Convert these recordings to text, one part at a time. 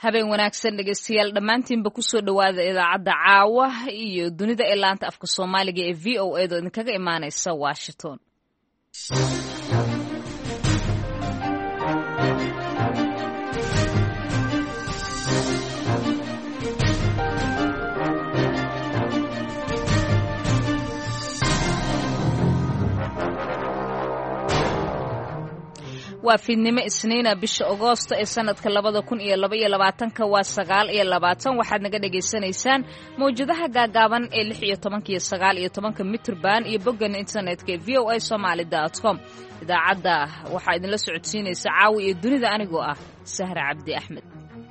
habeen wanaagsan dhegeystayaal dhammaantiinba kusoo dhowaada idaacadda caawa iyo dunida ee laanta afka soomaaliga ee v o a da idinkaga imaanaysa washington. waa fiidnimo isniina bisha Agoosto ee sanadka 2022 waa 9 waxaad naga dhageysanaysaan mawjadaha gaagaaban ee 16 iyo 19 mitrban iyo boggan internetka ee voasomali.com. idaacadda waxaa idinla socodsiinaysa caawi iyo dunida anigoo ah Sahra Cabdi Axmed.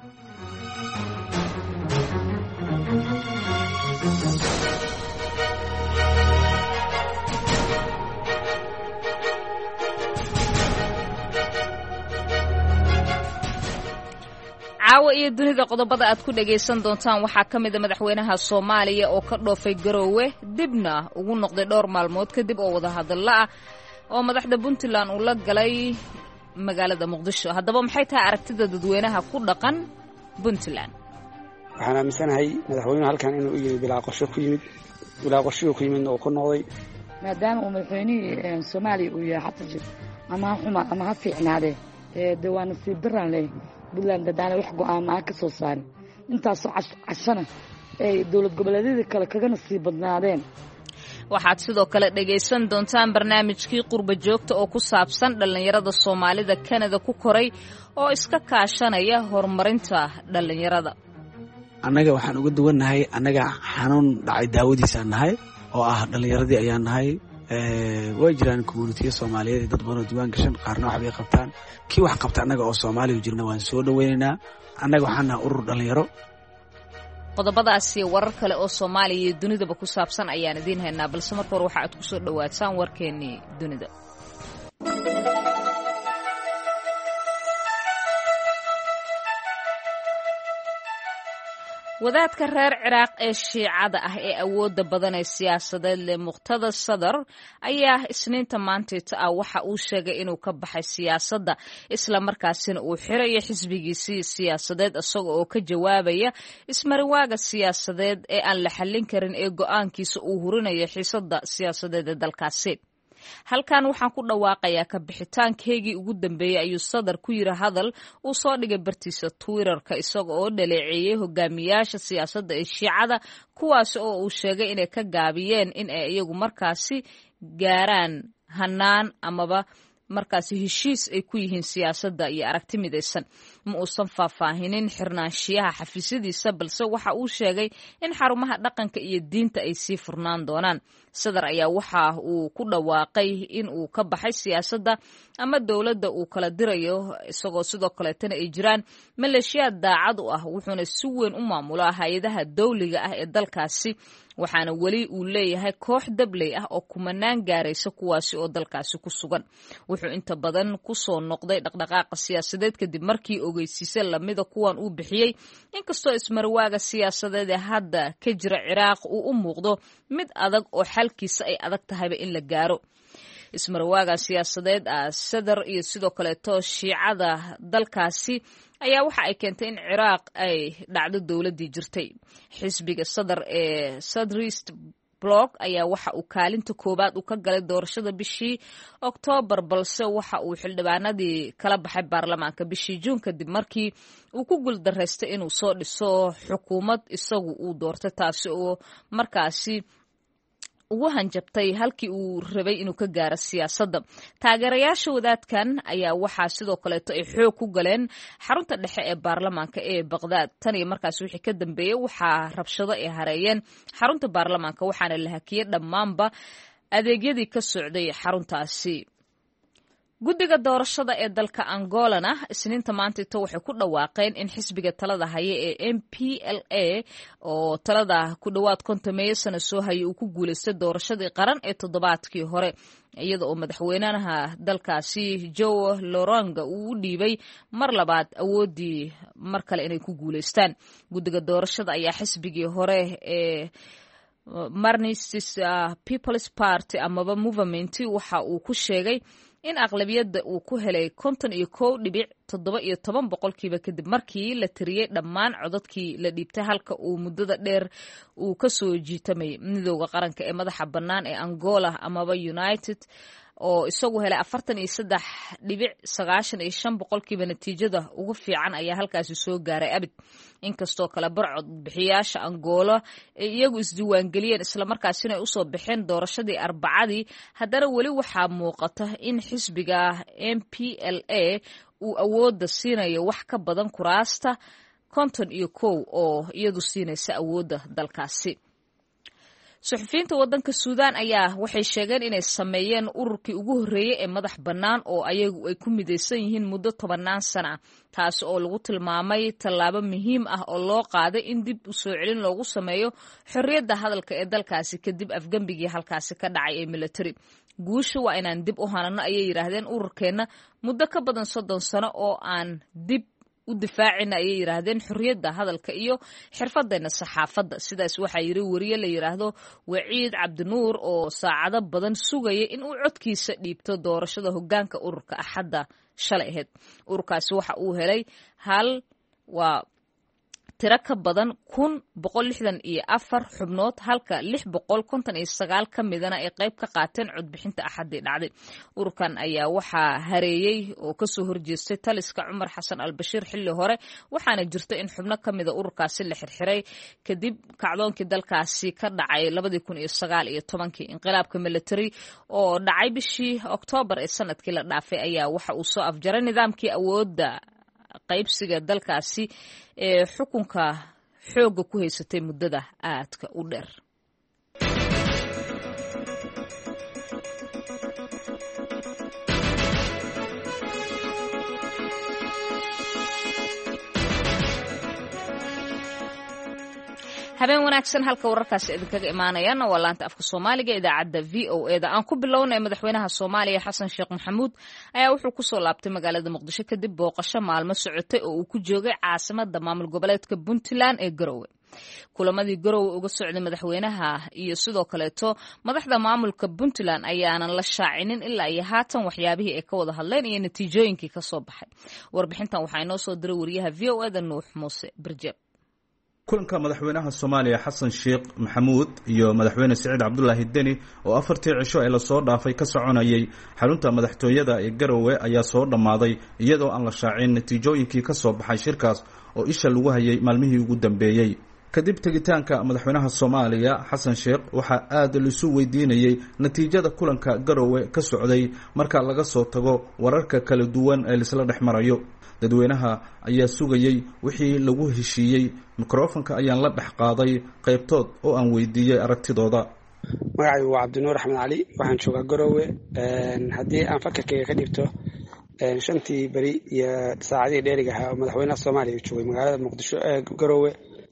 caawa iyo dunida qodobada aad ku dhagaysan doontaan waxaa ka mid ah madaxweynaha Soomaaliya oo ka dhoofay Garowe dibna ugu noqday dhowr maalmood kadib oo wada hadal ah oo madaxda Puntland uu la galay magaalada Muqdisho. haddaba maxay tahay aragtida dadweynaha ku dhaqan Puntland? waxaan aaminsanahay madaxweynuhu halkan inuu yiri bilaa qorshe ku yimid oo ku noqday maadaama uu madaxweynihii Soomaaliya uu yahay xataa ama xuma ama ha fiicnaade deewaana si daran leh Puntland dadana wax go'aan ma ka soo saarin intaas cashana ay dawlad goboleedyada kale kaga nasiib badnaadeen. waxaad sidoo kale dhageysan doontaan barnaamijkii qurba joogta oo ku saabsan dhalinyarada Soomaalida Canada ku koray oo iska kaashanaya horumarinta dhalinyarada. annaga waxaan uga duwanahay annaga xanuun dhacay daawadiisa nahay oo ah dhalinyaradii ayaan nahay way jiraan community Soomaaliyeed dad badan oo diiwaan gashan qaarna wax bay qabtaan kii wax qabta annaga oo Soomaaliya jirna waan soo dhaweynaynaa annaga waxaan nahay urur dhalinyaro. qodobadaasi warar kale oo Soomaaliya iyo dunidaba ku saabsan ayaan idin haynaa balse marka hore waxa aad ku soo dhawaataan warkeenii dunida. wadaadka reer Ciraaq ee Shiicada ah ee awoodda badan ee siyaasadeed leh Muqtada Sadar ayaa isniinta maanta waxa uu sheegay inuu ka baxay siyaasadda isla markaasina uu xirayo xisbigiisii siyaasadeed isagoo oo ka jawaabaya ismariwaaga siyaasadeed ee aan la xallin karin ee go'aankiisa uu hurinayo xiisadda siyaasadeed ee dalkaasi. halkan waxaan ku dhawaaqayaa ka bixitaankeygii ugu dambeeyay ayuu Sadar ku yiri hadal uu soo dhigay bartiisa Twitterka isaga oo dhaleeceeyay hogaamiyaasha siyaasadda ee Shiicada kuwaas oo uu sheegay inay ka gaabiyeen in ay iyagu markaasi gaaraan hanaan amaba markaasi heshiis ay ku yihiin siyaasadda iyo aragti midaysan. ma uusan faahfaahinin xirnaanshiyaha xafiisyadiisa balse waxa uu sheegay in xarumaha dhaqanka iyo diinta ay sii furnaan doonaan. Sadar ayaa waxa uu ku dhawaaqay in uu ka baxay siyaasadda ama dowladda uu kala dirayo isagoo sidoo kaleetana ay jiraan maleeshiyaad daacad u ah wuxuuna si weyn u maamulaa hay'adaha dawliga ah ee dalkaasi waxaana weli uu leeyahay koox dabley ah oo kumanaan gaaraysa kuwaasi oo dalkaasi ku sugan. wuxuu inta badan ku soo noqday dhaqdhaqaaqa siyaasadeed kadib markii ogeysiise lamida kuwan uu bixiyey inkastoo ismarwaaga siyaasadeed ee hadda ka jira Ciraaq uu u muuqdo mid adag oo xalkiisa ay adag tahayba in la gaaro. ismarwaaga siyaasadeed Sadar iyo sidoo kaleeto Shiicada dalkaasi ayaa waxa ay keentay in Ciraaq ay dhacdo dawladii jirtay. xisbiga Sadar ee Sadrist Bloc ayaa waxa uu kaalinta koobaad uu ka galay doorashada bishii Oktoobar balse waxa uu xildhibaanadii kala baxay baarlamaanka bishii Juun kadib markii uu ku guuldareystay inuu soo dhiso xukuumad isagu uu doortay taasi oo markaasi ugu hanjabtay halkii uu rabay inuu ka gaaro siyaasadda. taageerayaasha wadaadkan ayaa waxaa sidoo kaleeto ay xoog ku galeen xarunta dhexe ee baarlamaanka ee Baghdad tan iyo markaas wixii ka dambeeyay waxaa rabshado ay hareeyeen xarunta baarlamaanka waxaana la hakiyay dhammaanba adeegyadii ka socday xaruntaasi. guddiga doorashada ee dalka Angolana isniinta maanta waxay ku dhawaaqeen in xisbiga talada haya ee MPLA oo talada ku dhawaad 50 sano soo hayay uu ku guuleystay doorashadii qaran ee toddobaadkii hore iyada oo madaxweynaha dalkaasi Joao Lourenço uu u dhiibay mar labaad awoodii mar kale inay ku guuleystaan. guddiga doorashada ayaa xisbigii hore ee Marxist People's Party amaba Movement waxa uu ku sheegay in aqlabiyadda uu ku helay 51.17% kadib markii la tiriyey dhammaan codadkii la dhiibtay halka uu muddada dheer uu ka soo jiitamay midowda qaranka ee madaxa bannaan ee Angola amaba United oo isagu helay 43.95% natiijada ugu fiican ayaa halkaasi soo gaaray abid inkastoo kala barcod bixiyaasha Angola ay iyagu isdiiwaangeliyeen isla markaasina ay u soo bixeen doorashadii Arbacadii haddana weli waxaa muuqata in xisbiga MPLA uu awoodda siinayo wax ka badan kuraasta 51 oo iyadu siinaysa awoodda dalkaasi. suxufiyiinta waddanka Suudaan ayaa waxay sheegeen inay sameeyeen ururkii ugu horreeyay ee madax bannaan oo ayagu ay ku midaysan yihiin muddo 10 sano ah taas oo lagu tilmaamay tallaabo muhiim ah oo loo qaaday in dib u soo celin loogu sameeyo xorriyadda hadalka ee dalkaasi kadib afgambigii halkaasi ka dhacay ee military guusha waa inaan dib u hanano ayay yiraahdeen ururkeena muddo ka badan 30 sano oo aan dib u difaacina ayay yiraahdeen xurriyadda hadalka iyo xirfaddeena saxaafadda sidaas waxa yiri wariye la yiraahdo Waciid Cabdinuur oo saacado badan sugayay in uu codkiisa dhiibto doorashada hoggaanka ururka Axadda shalay ahayd ururkaasi waxa uu helay tiro ka badan 1,164 xubnood halka 659 ka midana ay qayb ka qaateen codbixinta Axaddii dhacday ururkan ayaa waxaa hareeyay oo ka soo horjeestay taliska Cumar Xasan al-Bashir xilli hore waxaana jirta in xubno ka mid ah ururkaasi la xirxiray kadib kacdoonkii dalkaasi ka dhacay 2019 inqilaabka military oo dhacay bishii Oktoobar ee sanadkii la dhaafay ayaa waxa uu soo afjaray nidaamkii awoodda qaybsiga dalkaasi ee xukunka xooga ku haysatay muddada aadka u dheer. habeen wanaagsan halka wararkaasi idinkaga imaanayana waa laanta afka Soomaaliga idaacadda VOA-da aan ku bilownay madaxweynaha Soomaaliya Xasan Sheekh Maxamuud ayaa wuxuu ku soo laabtay magaalada Muqdisho kadib booqasho maalmo socotay oo uu ku joogay caasimadda maamul goboleedka Puntland ee Garowe kulamadii Garowe uga socday madaxweynaha iyo sidoo kaleeto madaxda maamulka Puntland ayaanan la shaacinin ilaa iyo haatan waxyaabihii ay ka wada hadleen iyo natiijooyinkii ka soo baxay warbixintan waxaa inoo soo diray wariyaha VOA-da Nuux Muuse Barjeeb kulanka madaxweynaha Soomaaliya Xasan Sheekh Maxamuud iyo madaxweyne Saciid Cabdullaahi Deni oo 4 cisho ay la soo dhaafay ka soconayay xarunta madaxtooyada ee Garowe ayaa soo dhamaaday iyadoo aan la shaacin natiijooyinkii ka soo baxay shirkaas oo isha lagu hayay maalmihii ugu dambeeyay kadib tagitaanka madaxweynaha Soomaaliya Xasan Sheekh waxa aad lisu weydiinayay natiijada kulanka Garowe ka socday marka laga soo tago wararka kala duwan ee isla dhexmarayo dadweynaha ayaa sugayay wixii lagu heshiiyay mikrofonka ayaan la dhex qaaday qaybtood oo aan weydiiyay aragtidooda magacaygu waa Cabdinuur Axmed Cali waxaan joogaa Garowe haddii aan fakarkayga ka dhigto shantii bari iyo saacadii dheeriga ahaa madaxweynaha Soomaaliya joogay magaalada Muqdisho ee Garowe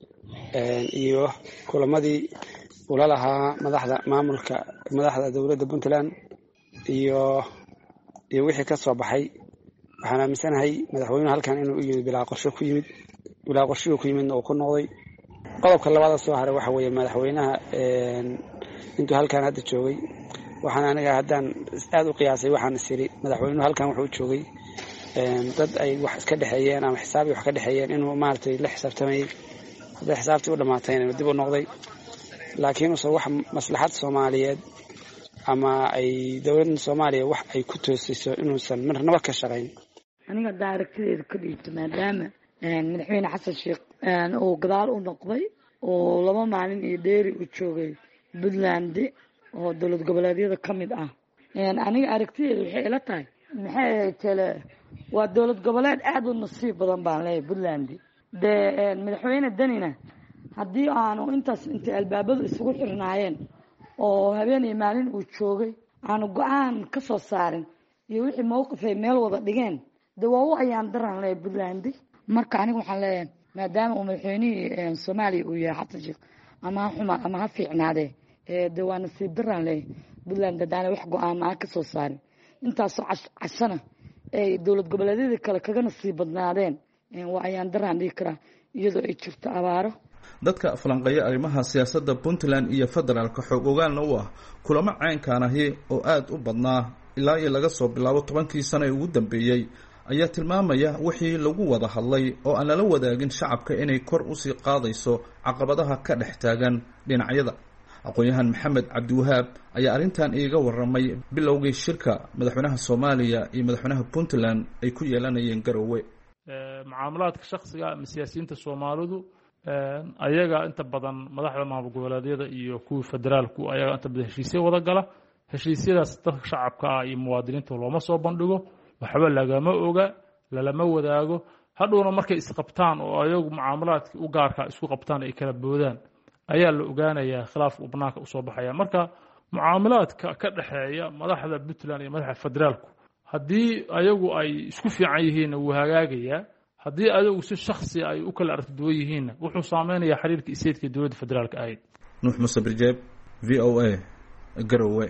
iyo kulamadii ula lahaa madaxda dowladda Puntland iyo wixii ka soo baxay waxaan aaminsanahay madaxweynuhu halkan inuu u yimid bilaa qorshe ku yimid oo ku noqday qodobka labaad soo haray waxa weeye madaxweynaha intuu halkan hadda joogay waxaan aniga haddaan aad u qiyaasay waxaan isiri madaxweynuhu halkan wuxuu joogay dad ay wax iska dhaxeeyeen ama xisaabi wax ka dhaxeeyeen inuu maartay la xisaabtamay hadda xisaabtii u dhamaatayna dib u noqday laakiin uu wax maslaxad Soomaaliyeed ama ay dawladda Soomaaliya wax ay ku toosiso inuusan marnaba ka shaqeyn aniga daaragtideeda ka dhigto maadaama madaxweyne Xasan Sheekh oo gadaal u noqday oo 2 maalin iyo dheeri u joogay Puntland oo dowlad goboleedyada kamid ah aniga aragtideeda waxay ila tahay maxay tale waa dowlad goboleed aad u nasiib badan baan leeyahay Puntland madaxweyne Danina haddii aanu inta albaabadu isugu xirnaayeen oo habeen iyo maalin uu joogay aanu go'aan ka soo saarin iyo wixii mowqif ay meel wada dhigeen dawaawo ayaan daran leeyahay Puntland marka aniga waxaan leeyahay maadaama uu madaxweynihii Soomaaliya uu yahay Xasan Sheekh ama ha fiicnaade waa nasiib daran leeyahay Puntland dadaana wax go'aan ma ka soo saarin intaasoo cashana ay dowlad goboleedyada kale kaga nasiib badnaadeen waa ayaan daran dhigi karaa iyadoo ay jirto abaaro dadka falanqeeya arrimaha siyaasadda Puntland iyo federaalka xoog ogaalna u ah kulamo caynkaan ahi oo aad u badnaa ilaa iyo laga soo bilaabo 10kii sano ee ugu dambeeyey ayaa tilmaamaya wixii lagu wada hadlay oo aan lala wadaagin shacabka inay kor usii qaadayso caqabadaha ka dhex taagan dhinacyada. aqoon-yahan maxamed cabdiwahaab ayaa arrintan iiga warramay bilowgii shirka madaxweynaha Soomaaliya iyo madaxweynaha Puntland ay ku yeelanayeen Garowe. mucaamalaadka shakhsiga ama siyaasiyiinta Soomaalidu ayaga inta badan madaxda maamul goboleedyada iyo kuwa federaalku ayaga inta badan heshiisyo wada gala. heshiisyadaas dadka shacabka iyo muwaadiniinta looma soo bandhigo, waxba lagama oga, lalama wadaago. hadhowna markay isqabtaan oo ayagu mucaamalaadka u gaarka isku qabtaan ay kala boodaan ayaa la ogaanayaa khilaaf uu banaanka u soo baxaya. marka mucaamalaadka ka dhaxeeya madaxda Puntland iyo madaxda federaalku haddii ayagu ay isku fiican yihiin wuu hagaagayaa, haddii ayagu si shakhsi ay u kala aragtiduwan yihiin wuxuu saameynayaa xiriirka isheedka dowladda federaalka ahayd. Nuux Muuse Birjeeb, VOA, Garowe.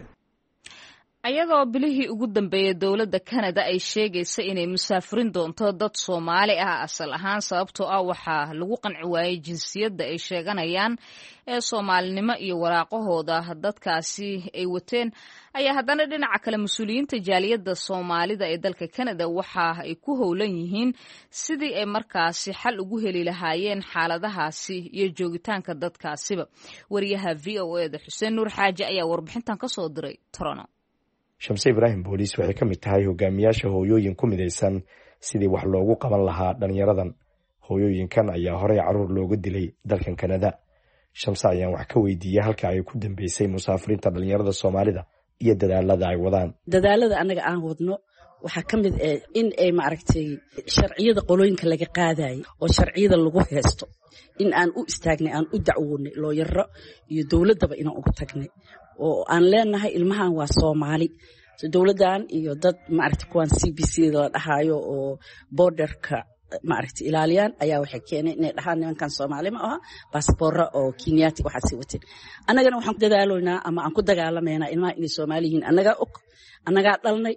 ayadoo bilihii ugu dambeeyay dowladda Canada ay sheegaysa inay musaafirin doonto dad Soomaali ah asal ahaan sababtoo ah waxaa lagu qanci waayay jinsiyadda ay sheeganayaan ee Soomaalinimo iyo waraaqahooda dadkaasi ay wateen, ayaa haddana dhinaca kale mas-uuliyiinta jaaliyadda Soomaalida ee dalka Canada waxa ay ku howlan yihiin sidii ay markaasi xal ugu heli lahaayeen xaaladahaasi iyo joogitaanka dadkaasiba. wariyaha VOA-da Xuseen Nuur Xaaji ayaa warbixintan ka soo diray Toronto. Shamse Ibrahim Booliis waxay ka mid tahay hogaamiyaasha hooyooyin ku midaysan sidii wax loogu qaban lahaa dhalinyaradan. hooyooyinkan ayaa horey caruur looga dilay dalkan Canada. Shamse ayaan wax ka weydiiyay halka ay ku dambeysay musaafirinta dhalinyarada Soomaalida iyo dadaalada ay wadaan. dadaalada anaga aan wadno waxaa ka mid ah in ay maaragtay sharciyada qolooyinka laga qaadayo oo sharciyada lagu haysto in aan u istaagnay, aan u dacwoonay looyaro iyo dowladaba inaan ugu tagnay oo aan leenahay ilmahan waa Soomaali. dowladan iyo dad maaragtay kuwan CBC la dhahayo oo borderka maaragtay ilaaliyaan ayaa waxay keenay inay dhahaan nimankan Soomaali ma aha, baasaboorra oo Kenyaati waxa sii wateen. annagana waxaan ku dadaaloynaa ama aan ku dagaalameynaa ilmaha inay Soomaali yihiin. annaga og, annaga dhalnay,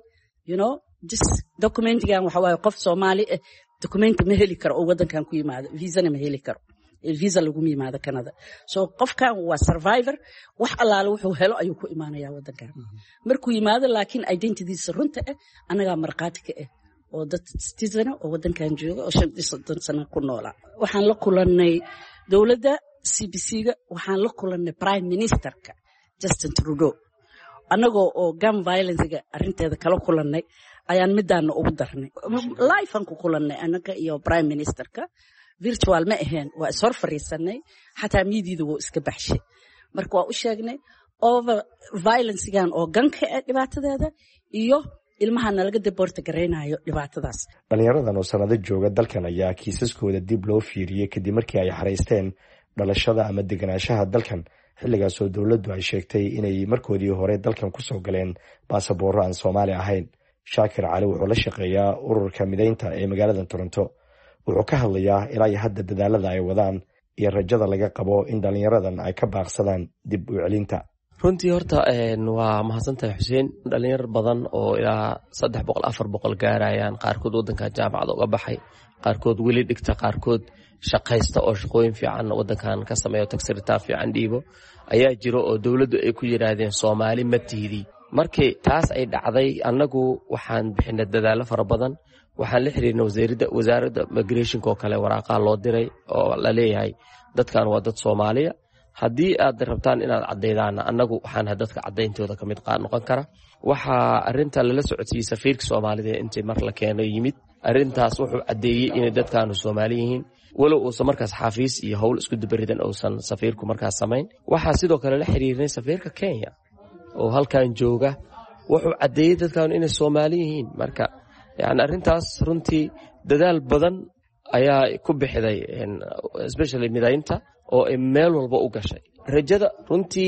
this documentigan waxa waaye qof Soomaali ah documenti ma heli karo oo wadankan ku yimaado, visa-na ma heli karo. visa lagu yimaado Canada. so qofkan waa survivor, wax allaale wuxuu helo ayuu ku imaanayaa wadankan. markuu yimaado laakiin identitydiisa runta ah anaga marqaati ka ah oo dad citizen oo wadankan jooga oo 50 sano ku noolaa. waxaan la kulanay dowladda CBC-ga, waxaan la kulanay Prime Ministerka Justin Trudeau. anagoo oo gun violence-ga arinteeda kala kulanay ayaan midaana ugu darnay. live aan ku kulanay anaga iyo Prime Ministerka, virtual ma ahayn, waa is hor fariisanay, xataa miidiida wuu iska baxshay. marka waa u sheegnay over violence-gan oo ganka ah dhibaatadeeda iyo ilmahana laga deporta gareynayo dhibaatadaas. dhalinyaradan oo sanado jooga dalkan ayaa kiisaskooda dib loo fiiriyey kadib markii ay xareysteen dhalashada ama deganaanshaha dalkan, xilligaasoo dowladdu ay sheegtay inay markoodii hore dalkan ku soo galeen baasaboorro aan Soomaali ahayn. Shaakir Cali wuxuu la shaqeeyaa ururka mideynta ee magaalada Toronto. wuxuu ka hadlayaa ilaa iyo hadda dadaalada ay wadaan iyo rajada laga qabo in dhalinyaradan ay ka baaqsadaan dib u celinta. runtii horta waa mahadsantahay Xuseen. dhalinyaro badan oo ilaa 300-400 gaarayaan, qaarkood wadanka jaamacad uga baxay, qaarkood weli dhigta, qaarkood shaqaysta oo shaqooyin fiican wadankan ka sameeyo, tagsirita fiican dhiibo ayaa jiro oo dowladdu ay ku yiraahdeen Soomaali ma tiidi. markii taas ay dhacday annagu waxaan bixinay dadaalo fara badan. waxaan la xiriirnay wasaaradda migration-ka oo kale waraaqa loo diray oo la leeyahay dadkan waa dad Soomaaliya, haddii aad rabtaan inaad caddeydaan annagu waxaan dadka cadeyntooda ka mid noqon kara. waxaa arinta lala socodsiiyey safiirka Soomaalida intii mar la keenay yimid. arintaas wuxuu caddeeyey inay dadkaanu Soomaali yihiin walow uusan markaas xafiis iyo howl isku dubaridan uusan safiirku markaas samayn. waxaa sidoo kale la xiriirnay safiirka Kenya oo halkan jooga, wuxuu caddeeyey dadkaanu inay Soomaali yihiin. marka arintaas runtii dadaal badan ayaa ku bixiday, especially midaynta oo ay meel walba u gashay. rajada runtii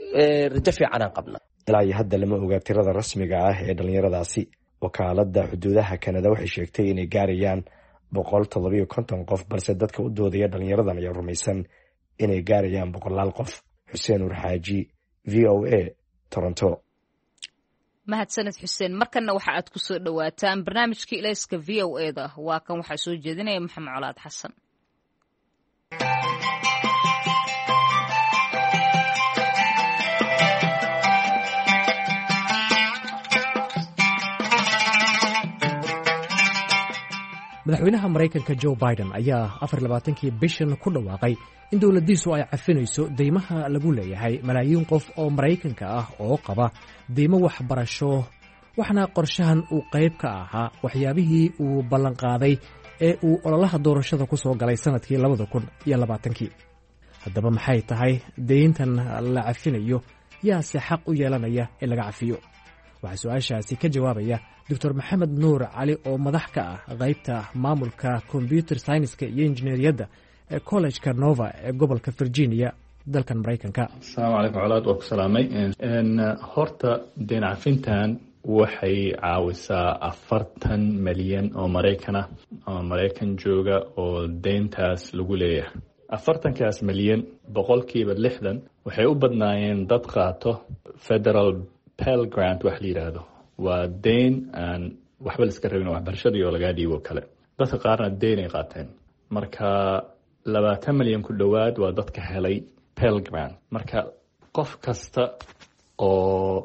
rajo fiican aan qabna. ilaa iyo hadda lama oga tirada rasmiga ah ee dhalinyaradaasi. wakaaladda xuduudaha Canada waxay sheegtay inay gaarayaan 150 qof, balse dadka u doodaya dhalinyaradan ayaa rumaysan inay gaarayaan 100 qof. Xuseen Nuur Xaaji, VOA, Toronto. mahadsanid Xuseen. markana waxa aad ku soo dhawaataan barnaamijkii ilayska VOA-da. waa kan waxaa soo jeedinaya Maxamed Colaad Xasan. madaxweynaha maraykanka joe biden ayaa 24kii bishan ku dhawaaqay in dowladdiisu ay cafinayso deymaha lagu leeyahay malaayiin qof oo maraykanka ah oo qaba deymo waxbarasho, waxaana qorshahan uu qayb ka ahaa waxyaabihii uu ballanqaaday ee uu ololaha doorashada ku soo galay sannadkii 2020. haddaba maxay tahay deyntan la cafinayo, yaase xaq u yeelanaya in laga cafiyo? waxaa su-aashaasi ka jawaabaya doctor maxamed nuur cali oo madax ka ah qaybta maamulka combyuter scienska iyo injineeriyadda ee collejka nova ee gobolka virginia dalkan maraykanka. asalaamu calaykum colaad, waa ku salaamay. horta deyn cafintan waxay caawisaa 40 milyan oo maraykan ah oo maraykan jooga oo deyntaas lagu leeyahay. 40kaas milyan boqolkiiba 60 waxay u badnaayeen dad qaato federal Pell Grant wax la yiraahdo. waa deyn aan waxba la iska rabin waxbarashadii oo laga dhiibo kale. dadka qaarna deyn ay qaateen. marka 20 milyan ku dhowaad waa dadka helay Pell Grant. marka qof kasta oo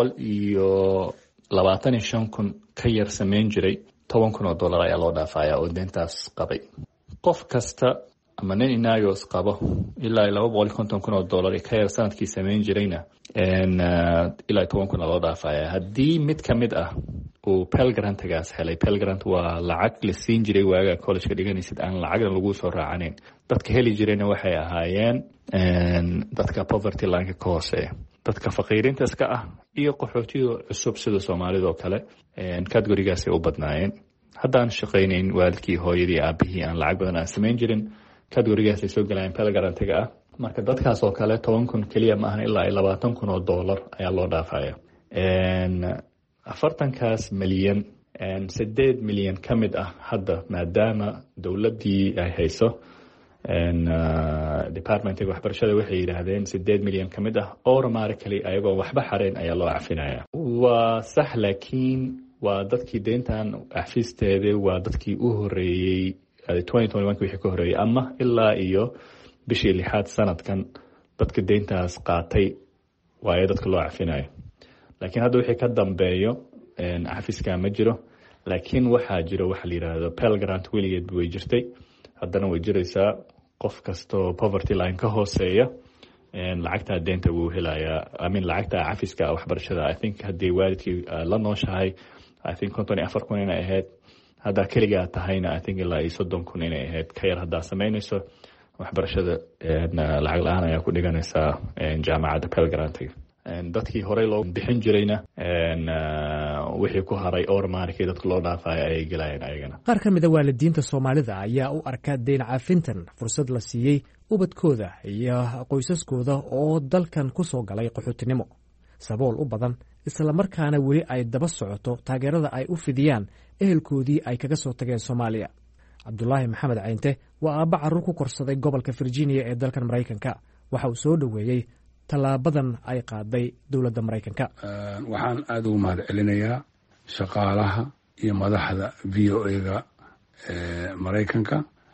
125,000 ka yar samayn jiray $10,000 ayaa loo dhaafaya oo deyntaas qabay. qof kasta ama nin inaagos qabo ilaa $250,000 ka yar sanadkii samayn jirayna ilaa 10,000 loo dhaafaya. haddii mid ka mid ah uu Pell Grantgaas helay, Pell Grant waa lacag la siin jiray waaga college-ka dhiganaysid aan lacagna lagu soo raacanayn. dadka heli jirayna waxay ahaayeen dadka poverty line-ka ka hooseeya, dadka faqiirinta iska ah iyo qaxootiga cusub sida Soomaalida oo kale. categorigaasay u badnaayeen. haddaan shaqaynayn waalidkii, hooyadii, aabihii aan lacag badan aan samayn jirin, categorigaasay soo galayeen Pell Grantga ah. marka dadkaas oo kale 10,000 keliya ma ahan ilaa $20,000 ayaa loo dhaafaya. 40kaas milyan 8 milyan ka mid ah hadda, maadaama dowladdii ay hayso departmentiga waxbarashada, waxay yidhaahdeen 8 milyan ka mid ah automatically ayagoo waxba xarayn ayaa loo cafinaya. waa sax, laakiin waa dadkii deyntan cafisteeda waa dadkii u horeeyey 2021 wixii ka horeeyey ama ilaa iyo bishii 6 sanadkan dadka deyntaas qaatay waayo dadka loo cafinayo. laakiin hadda wixii ka dambeeyo cafiska ma jiro. laakiin waxaa jiro waxa la yiraahdo Pell Grant. weligeed way jirtay, haddana way jiraysaa. qof kastoo poverty line ka hooseeya lacagta deynta wuu helayaa. lacagta cafiska waxbarashada I think haddii waalidkii la nooshahay I think 54,000 inay ahayd. haddaa keligaa tahayna I think ilaa 30,000 inay ahayd. ka yar haddaa samaynayso waxbarashada lacag la-aan ayaa ku dhiganaysaa jaamacadda Pell Grantga. dadkii horey loo bixin jirayna wixii ku haray automatically dadka loo dhaafaya ayay gelayeen ayagana. qaar ka mid a waalidiinta Soomaalida ayaa u arka deyn cafintan fursad la siiyey ubadkooda iyo qoysaskooda oo dalkan ku soo galay qaxootinimo, sabool u badan, isla markaana weli ay daba socoto taageerada ay u fidiyaan ehelkoodii ay kaga soo tageen Soomaaliya. cabdulaahi maxamed caynte waa aabba carruur ku korsaday gobolka Virginia ee dalkan Maraykanka. waxa uu soo dhoweeyey tallaabadan ay qaaday dowladda Maraykanka. waxaan aad ugu mahad celinayaa shaqaalaha iyo madaxda VOA-ga Maraykanka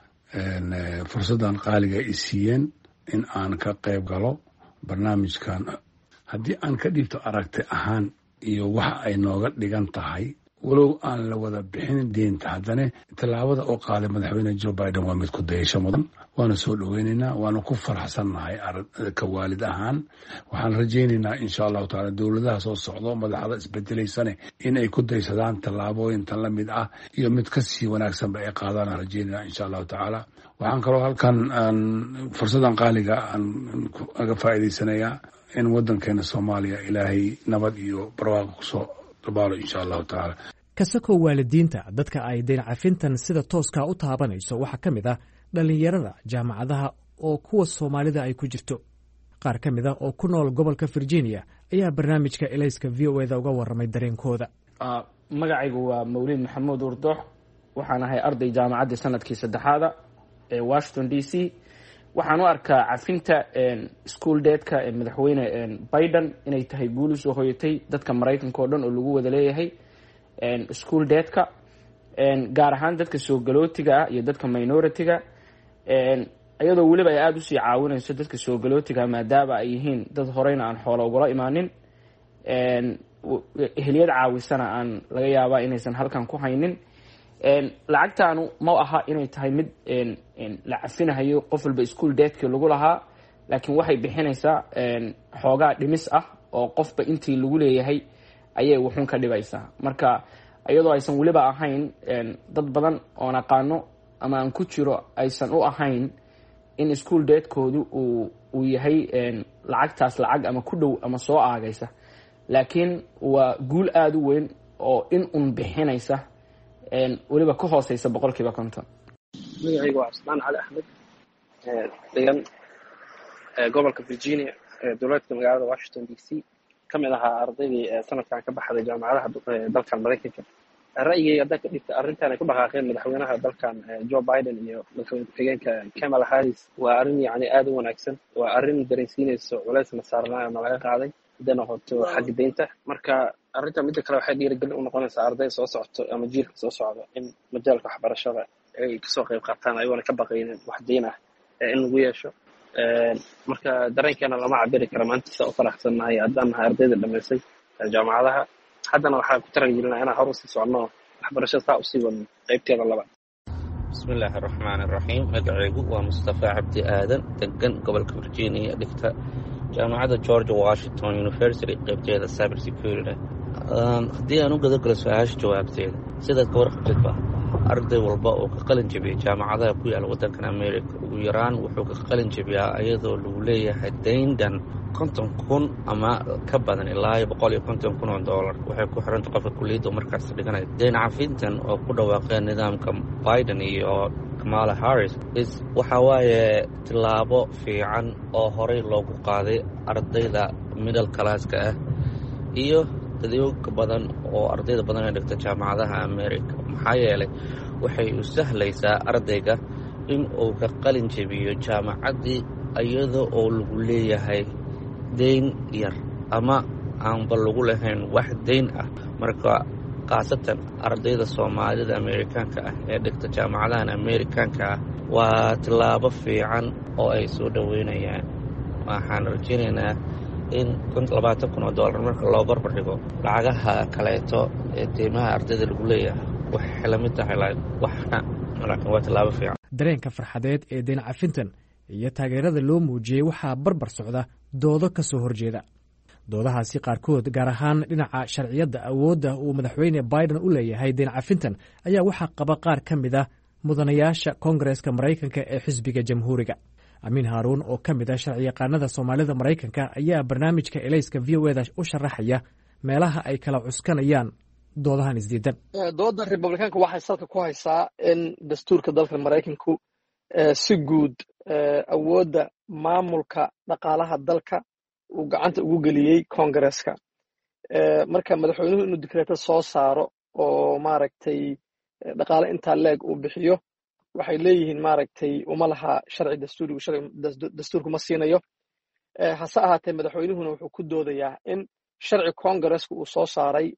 fursaddan qaaliga ay siiyeen in aan ka qayb galo barnaamijkan. haddii aan ka dhiibto aragti ahaan iyo waxa ay nooga dhigan tahay, walow aan la wada bixin deynta, haddana tallaabada oo qaaday madaxweyne Joe Biden waa mid ku dayasho mudan. waana soo dhoweynaynaa, waana ku faraxsannahay ka waalid ahaan. waxaan rajaynaynaa insha allahu taala dowladaha soo socdo madaxda isbedelaysane in ay ku daysadaan tallaabooyintan la mid ah iyo mid ka sii wanaagsanba ay qaadaan. aan rajaynaynaa insha allahu tacaala. waxaan kaloo halkan fursadan qaaliga aan aga faa'iidaysanayaa in waddankeena Soomaaliya ilaahay nabad iyo barwaaqo kusoo dabaalo insha allahu tacaala. kasakoo waalidiinta dadka ay deyn cafintan sida tooska u taabanayso waxaa ka mid ah dhallinyarada jaamacadaha oo kuwa Soomaalida ay ku jirto. qaar ka mid ah oo ku nool gobolka Virginia ayaa barnaamijka Elayska VOA-da uga warramay dareenkooda. magacaygu waa Mawlid Maxamuud Urdoox. waxaan ahay arday jaamacadda sanadkii 3 ee Washington DC. waxaan u arkaa cafinta school deedka ee madaxweyne Biden inay tahay guul soo hoyatay dadka Maraykanka oo dhan oo lagu wada leeyahay school deedka, gaar ahaan dadka soo galootiga ah iyo dadka minority-ga, iyadoo weliba ay aada usii caawinayso dadka soo galootiga maadaama ay yihiin dad horeyna aan xoolo ugula imaanin, ehliyad caawisana aan laga yaabaa inaysan halkan ku haynin. lacagtaanu ma aha inay tahay mid la cafinahayo qof walba school deedkii lagu lahaa, laakiin waxay bixinaysaa xoogaa dhimis ah oo qofba intii lagu leeyahay ayay wuxuun ka dhibaysaa. marka iyadoo aysan weliba ahayn dad badan oon aqaano ama aan ku jiro aysan u ahayn in school deedkoodu uu yahay lacagtaas lacag ama ku dhow ama soo aagaysa, laakiin waa guul aada u weyn oo in un bixinaysa weliba ka hooseysa 50%. magacayga waa Cusmaan Cali Axmed, degan gobolka Virginia, dowladda magaalada Washington DC, kamid ahaa ardaydii sanadkan ka baxday jaamacadaha dalkan Mareykanka. ra'yigayga hadda ka dhigta arrintan ay ku dhaqaaqeen madaxweynaha dalkan Joe Biden iyo madaxweyne ku-xigeenka Kamala Harris waa arrin yacni aad u wanaagsan, waa arrin dareensiinayso culaysna saarnaa ama laga qaaday haddana hoto xagga deynta. marka arrinta midda kale waxay dhiirigelin u noqonaysaa arday soo socoto ama jiilka soo socda in majaalka waxbarashada ay kasoo qayb qaataan ayagoona ka baqaynin wax deyn ah in lagu yeesho. marka dareenkeena lama cabiri kara maanta saa u faraxsannahay haddaan nahay ardayda dhamaysay jaamacadaha. haddana waxaan ku taragelinaa inaan hor usii soconno waxbarashada saa usii wadno qaybteeda labaad. bismillaahi araxmaani araxiim. magacaygu waa Mustafa Cabdi Aadan, degan gobolka Virginia, dhigta jaamacadda George Washington University qaybteeda cyber security. haddii aan u gadagalo su-aasha jawaabteeda, sidaad ka warqabtidba arday walba oo ka qalin jebiyay jaamacadaha ku yaala waddankan America ugu yaraan wuxuu ka qalin jebiyaa iyadoo lagu leeyahay dayn dhan 50,000 ama ka badan ilaa $150,000. waxay ku xiranta qofka kulliyadda markaas dhiganaya. dayn cafintan oo ku dhawaaqeen nidaamka Biden iyo Kamala Harris waxa waaye tilaabo fiican oo horey loogu qaaday ardayda middle classka ah iyo dadyoga badan oo ardayda badan ee dhigta jaamacadaha America. maxaa yeelay waxay u sahlaysaa ardayga in uu ka qalin jebiyo jaamacaddii iyada oo lagu leeyahay dayn yar ama aanba lagu lahayn wax dayn ah. marka khaasatan ardayda Soomaalida Amerikaanka ah ee dhigta jaamacadahan Amerikaanka ah waa tilaabo fiican oo ay soo dhaweynayaan. waxaan rajaynaynaa in $20,000 marka loo barbar dhigo lacagaha kaleeto ee deymaha ardayda lagu leeyahay waxay la mid tahay waxna, laakiin waa tilaabo fiican. dareenka farxadeed ee dayn cafintan iyo taageerada loo muujiyey waxaa barbar socda doodo ka soo horjeeda. doodahaasi qaarkood, gaar ahaan dhinaca sharciyadda awoodda uu madaxweyne Biden u leeyahay dayn cafintan, ayaa waxaa qaba qaar ka mid ah mudanayaasha koongareeska Maraykanka ee xisbiga jamhuuriga. Amiin Haaruun oo ka mid ah sharciyaqaanada Soomaalida Maraykanka ayaa barnaamijka Elayska VOA u sharaxaya meelaha ay kala cuskanayaan doodahan isdiidan. dooda Republikaanka waxay salka ku haysaa in dastuurka dalka Maraykanku si guud awoodda maamulka dhaqaalaha dalka uu gacanta ugu geliyey koongareeska. marka madaxweynuhu inuu dekreeto soo saaro oo maaragtay dhaqaale intaa leeg uu bixiyo, waxay leeyihiin maaragtay uma laha sharci dastuurku ma siinayo. hase ahaatee madaxweynuhuna wuxuu ku doodayaa in sharci koongareeska uu soo saaray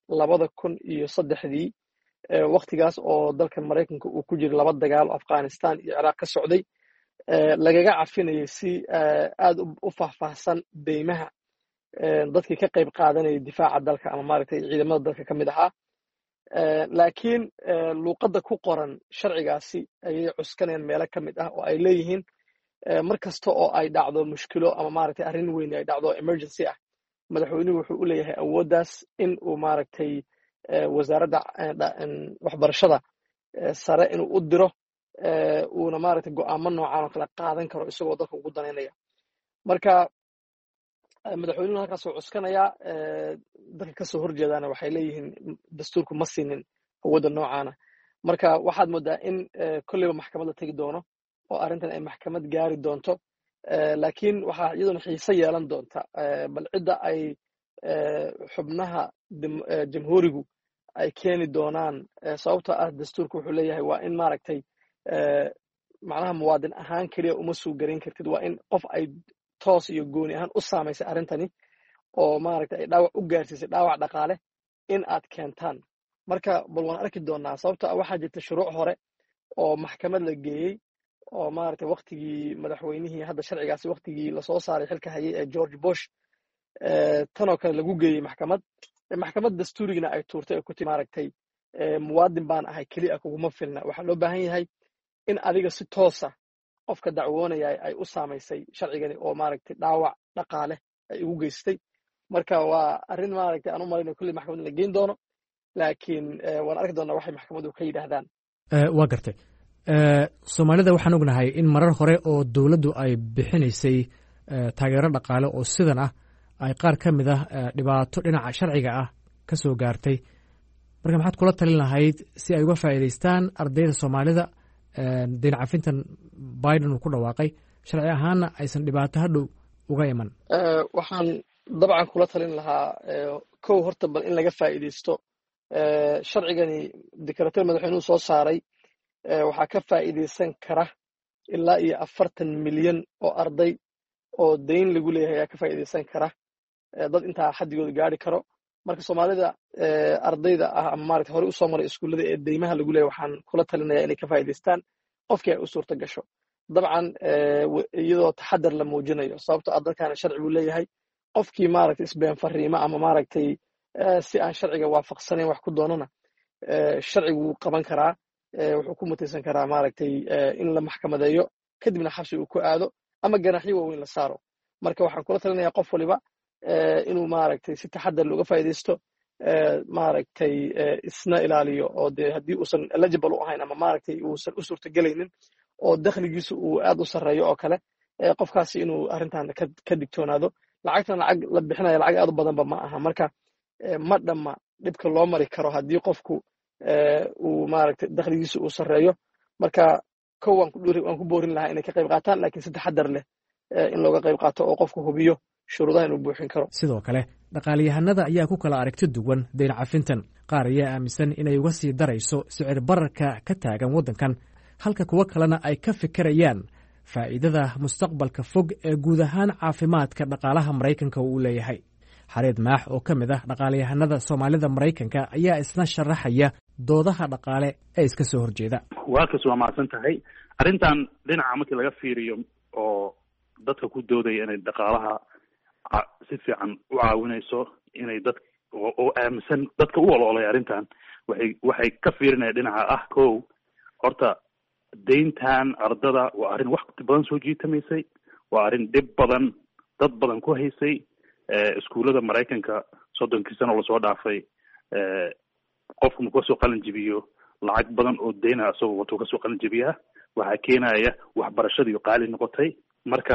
2003 waktigaas oo dalka Maraykanka uu ku jiro 2 dagaal Afghanistan iyo Ciraaq ka socday, lagaga cafinayay si aad u faahfaahsan deymaha dadkii ka qayb qaadanayay difaaca dalka ama maaragtay ciidamada dalka ka mid ahaa. laakiin luuqadda ku qoran sharcigaasi ayay cuskanayaan meelo ka mid ah oo ay leeyihiin mar kasta oo ay dhacdo mushkilo ama maaragtay arrin weyn ay dhacdo emergency ah, madaxweynuhu wuxuu u leeyahay awooddaas in uu maaragtay wasaaradda waxbarashada sare inuu u diro uuna maaragtay go'aamo noocan oo kale qaadan karo isagoo dalka ugu danaynaya. marka madaxweynuhu halkaas uu cuskanayaa, dadka ka soo horjeedaana waxay leeyihiin dastuurku ma siinin awoodda noocaana. marka waxaad moodaa in kolleyba maxkamad la tegi doono oo arrintan ay maxkamad gaari doonto, laakiin waxaa iyaduna xiise yeelan doonta bal cidda ay xubnaha jamhuurigu ay keeni doonaan, sababtoo ah dastuurku wuxuu leeyahay waa in maaragtay macnaha muwaadin ahaan keliya uma suu garan kartid, waa in qof ay toos iyo gooni ahaan u saamaysay arrintani oo maaragtay ay dhaawac u gaarsiisay dhaawac dhaqaale in aad keentaan. marka bal waan arki doonaa, sababtoo ah waxaa jirta shuruuc hore oo maxkamad la geeyey oo maaragtay waktigii madaxweynihii hadda sharcigaasi waktigii lasoo saaray xilka hayay ee George Bush, tanoo kale lagu geeyey maxkamad dastuurigina ay tuurtay oo ku tiri maaragtay muwaadin baan ahay keliya kuguma filna waxaa loo baahan yahay in adiga si toosa qofka dacwoonaya ay u saamaysay sharcigani oo maaragtay dhaawac dhaqaale ay ugu geystay marka waa arrin maaragtay aan u malayno kulli maxkamadda la geyn doono laakiin waan arki doonaa waxay maxkamaddu ka yidhaahdaan waa gartay soomaalida waxaan ognahay in marar hore oo dowladdu ay bixinaysay taageero dhaqaale oo sidan ah ay qaar ka mid ah dhibaato dhinaca sharciga ah ka soo gaartay marka maxaad kula talin lahayd si ay uga faa'iidaystaan ardayda soomaalida dayn cafintan biden uu ku dhawaaqay sharci ahaanna aysan dhibaato hadhow uga iman waxaan dabcan kula talin lahaa kow horta bal in laga faa'iidaysto sharcigani dekretar madaxweynuhu soo saaray waxaa ka faa'iidaysan kara ilaa iyo 40 milyan oo arday oo dayn lagu leeyahay ayaa ka faa'iidaysan kara dad intaa xadigooda gaari karo marka soomaalida ardayda ah ama maaragtay hore u soo maray iskuullada ee deymaha lagu leeyahay waxaan kula talinayaa inay ka faa'iidaystaan qofkii ay u suurta gasho dabcan iyadoo taxadar la muujinayo sababtoo ah dadkaana sharci buu leeyahay qofkii maaragtay isbeen fariimo ama maaragtay si aan sharciga waafaqsanayn wax ku doonana sharcigu wuu qaban karaa wuxuu ku mutaysan karaa maaragtay in la maxkamadeeyo kadibna xabsi uu ku aado ama ganaaxyo waaweyn la saaro marka waxaan kula talinayaa qof waliba inuu maaragtay si taxadar looga faa'iidaysto maaragtay isna ilaaliyo oo dee haddii uusan eligible u ahayn ama maaragtay uusan u suurtagelaynin oo dakhligiisu uu aad u sarreeyo oo kale qofkaasi inuu arrintan ka digtoonaado lacagtan lacag la bixinayo lacag aad u badanba ma aha marka ma dhamma dhibka loo mari karo haddii qofku uu maaragtay dakhligiisu uu sarreeyo marka kow waan ku boorin lahaa inay ka qayb qaataan laakiin si taxadar leh in looga qayb qaato oo qofku hubiyo shuruudaha inuu buuxin karo sidoo kale dhaqaaliyahanada ayaa ku kala aragti duwan dayn cafintan qaar ayaa aaminsan inay uga sii darayso sicir bararka ka taagan waddankan halka kuwo kalena ay ka fikirayaan faa'iidada mustaqbalka fog ee guud ahaan caafimaadka dhaqaalaha maraykanka uu leeyahay xareed maax oo ka mid ah dhaqaaliyahanada soomaalida maraykanka ayaa isna sharaxaya doodaha dhaqaale ee iska soo horjeeda waakas waa mahadsan tahay arrintan dhinaca markii laga fiiriyo oo dadka ku doodaya inay dhaqaalaha si fiican u caawinayso inay dad oo aaminsan dadka u oloolay arrintan waxay ka fiirinaya dhinaca ah kow horta dayntan ardada waa arrin waqti badan soo jiitamaysay waa arrin dhib badan dad badan ku haysay iskuullada maraykanka 30 sano lasoo dhaafay qofku markuu kasoo qalin jibiyo lacag badan oo dayna asagoo watuu kasoo qalin jibiyaa waxaa keenaya waxbarashadii qaali noqotay marka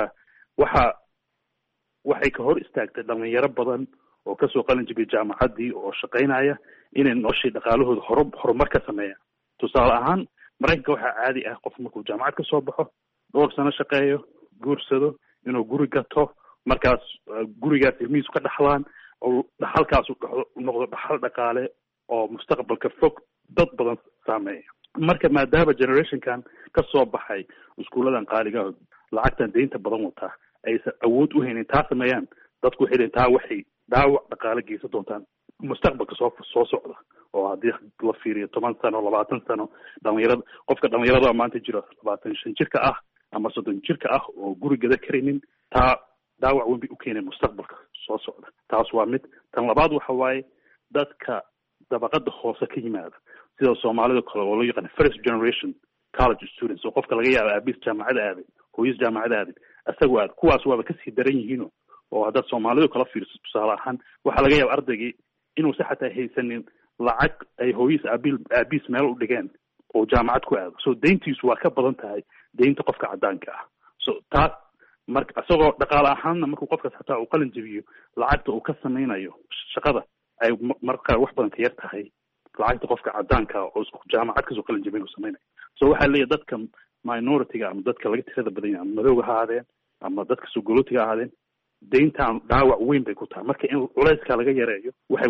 waxay ka hor istaagtay dhalinyaro badan oo kasoo qalin jibiya jaamacaddii oo shaqaynaya inay noloshii dhaqaalahooda horumar ka sameeyaan tusaale ahaan maraykanka waxaa caadi ah qof markuu jaamacad kasoo baxo dhowr sano shaqeeyo guursado inuu guri gato markaas gurigaas ilmihiisu ka dhaxlaan oo dhaxalkaasu noqdo dhaxal dhaqaale oo mustaqbalka fog dad badan saameeya marka maadaama generationkan kasoo baxay iskuulladan qaaliga lacagtan deynta badan wataa aysan awood u haynin taa sameeyaan dadku waxay leeyihin taa waxay dhaawac dhaqaale geysan doontaan mustaqbalka soo socda oo haddii la fiiriyo 10 sano 20 sano qofka dhalinyarada maanta jiro 25 jirka ah ama 30 jirka ah oo guri gada karaynin taa dhaawac weyn bay u keenay mustaqbalka soo socda taas waa mid tan labaad waxa waaye dadka dabaqada hoose ka yimaada sida soomaalida kale oo loo yaqaan first generation college students oo qofka laga yaabo aabiis jaamacada aaday hooyis jaamacada aaday asagoo aad kuwaas waaba kasii daran yihiin oo haddaad soomaalidu kala fiirso tusaale ahaan waxaa laga yaaba ardaygii inuusa xataa haysanin lacag ay hooyis aabiis meel u dhigeen oo jaamacad ku aado so deyntiisu waa ka badan tahay deynta qofka caddaanka ah so taas marka isagoo dhaqaale ahaanna markuu qofkaas xataa uu qalin jabiyo lacagta uu ka samaynayo shaqada ay markaa wax badan ka yar tahay lacagta qofka caddaanka oo jaamacad kasoo qalin jabin uu samaynayo so waxaa leeyahay dadka minority-ga ama dadka laga tirada badan yahay ama madowga ha ahaadeen ama dadka sugolootiga ha ahaadeen deyntan dhaawac weyn bay ku tahay marka in culayska laga yareeyo waxay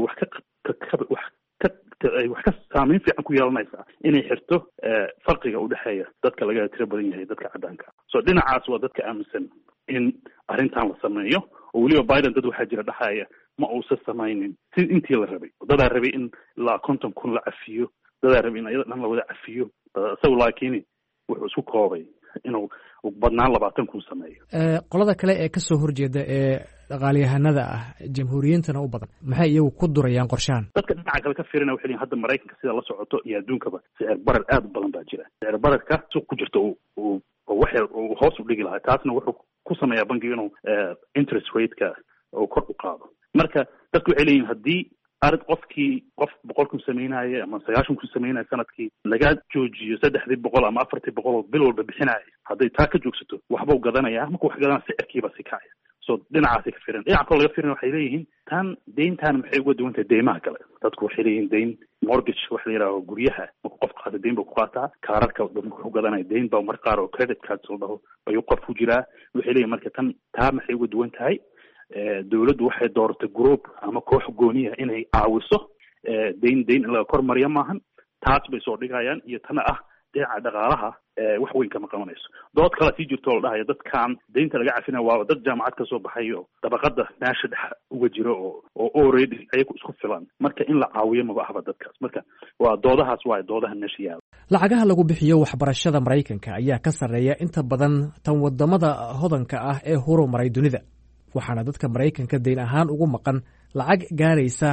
wax ka saameyn fiican ku yeelanaysaa inay xirto farqiga udhexeeya dadka laga tiro badan yahay dadka caddaanka so dhinacaas waa dadka aaminsan in arrintan la sameeyo oo weliba biden dad waxaa jira dhexaaya ma uusan samaynin si intii la rabay dadaa rabay in ilaa 50,000 la cafiyo dadaa rabay in ayada dhan la wada cafiyo isagu laakiin wuxuu isku koobay inuu badnaan 20,000 sameeyo. qolada kale ee kasoo horjeeda ee dhaqaalyahanada ah jamhuuriyiintana u badan maxay iyagu ku durayaan qorshahan? dadka dhinaca kale ka fiirina waxay leeyihiin hadda Mareykanka sida la socoto iyo adduunkaba sicir barar aad u badan baa jira. sicir bararka suuq ku jirta uu hoos u dhigi lahaa, taasna wuxuu ku sameeyaa bangiga inuu interest rate-ka uu kor u qaado. marka dadku waxay leeyihiin haddii qof 100,000 sameynaya ama 90,000 sameynaya sanadkii laga joojiyo 300 ama 400 bil walba bixinaya, hadday taa ka joogsato waxba u gadanaya, marka wax gadana sicirkiiba si kacaya. so dhinacaasi ka fiirin. dhinaca kale laga fiirin waxay leeyihiin deyntan maxay uga duwan tahay deymaha kale. dadku waxay leeyihiin deyn mortgage wax la yidhaaho guryaha marka qof qaata deyn buu ku qaataa, kaararka wuxuu gadanaya deyn baa mar qaar oo credit cards la dhaho ayuu qof ku jiraa. waxay leeyihin marka taa maxay uga duwan tahay, dawladdu waxay dooratay group ama koox gooniya inay caawiso deyn in laga kormariyo maahan, taas bay soo dhigayaan. iyo tana ah dhinaca dhaqaalaha wax weyn kama qabanayso. dood kale sii jirto oo la dhahayo dadkan deynta laga cafinayo waa dad jaamacad ka soo baxay oo dabaqada meesha dhex uga jiro oo already ayagu isku filan, marka in la caawiyo maba ahba dadkaas. marka waa doodahaas waayo doodaha meesha yaala. lacagaha lagu bixiyo waxbarashada Maraykanka ayaa ka sarreeya inta badan tan wadamada hodanka ah ee horumaray dunida, waxaana dadka Maraykanka deyn ahaan ugu maqan lacag gaaraysa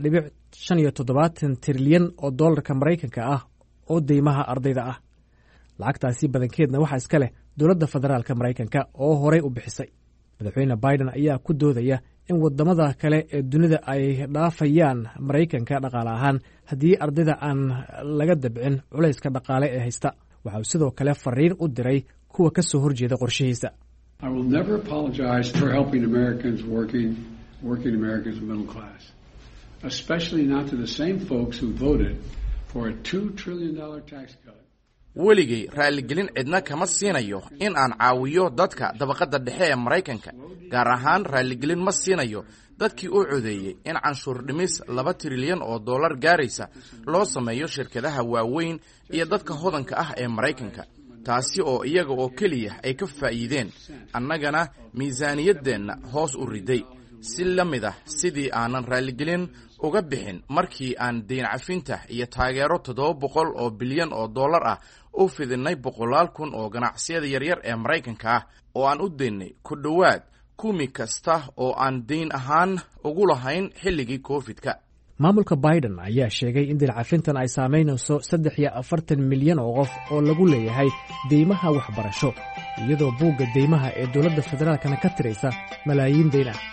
1.75 trilyan oo dollarka Maraykanka ah oo deymaha ardayda ah. lacagtaasi badankeedna waxaa iska leh dowladda federaalka Maraykanka oo horey u bixisay. madaxweyne Biden ayaa ku doodaya in wadamada kale ee dunida ay dhaafayaan Maraykanka dhaqaale ahaan haddii ardayda aan laga dabcin culayska dhaqaale ee haysta. waxa uu sidoo kale fariin u diray kuwa ka soo horjeeda qorshihiisa. I will never apologize for helping Americans, working Americans middle class, especially not to the same folks who voted for a $2 trillion tax cut. weligay raaligelin cidna kama siinayo in aan caawiyo dadka dabaqada dhexe ee Maraykanka, gaar ahaan raaligelin ma siinayo dadkii u codeeyey in canshuur dhimis 2 trilyan oo dollar gaaraysa loo sameeyo shirkadaha waaweyn iyo dadka hodanka ah ee Maraykanka, taasi oo iyaga oo keliya ay ka faa'iideen, annagana miisaaniyadeenna hoos u riday. si la mid ah sidii aanan raaligelin uga bixin markii aan deyn cafinta iyo taageero 700 oo bilyan oo dollar ah u fidinay 100,000 oo ganacsiyada yaryar ee Maraykanka ah oo aan u deynay ku dhowaad kumi kasta oo aan deyn ahaan ugu lahayn xilligii Covid-ka. maamulka Biden ayaa sheegay in deyn cafintan ay saameynayso 43 milyan oo qof oo lagu leeyahay deymaha waxbarasho, iyadoo buugga deymaha ee dowladda federaalkana ka tiraysa malaayiin deyn ah.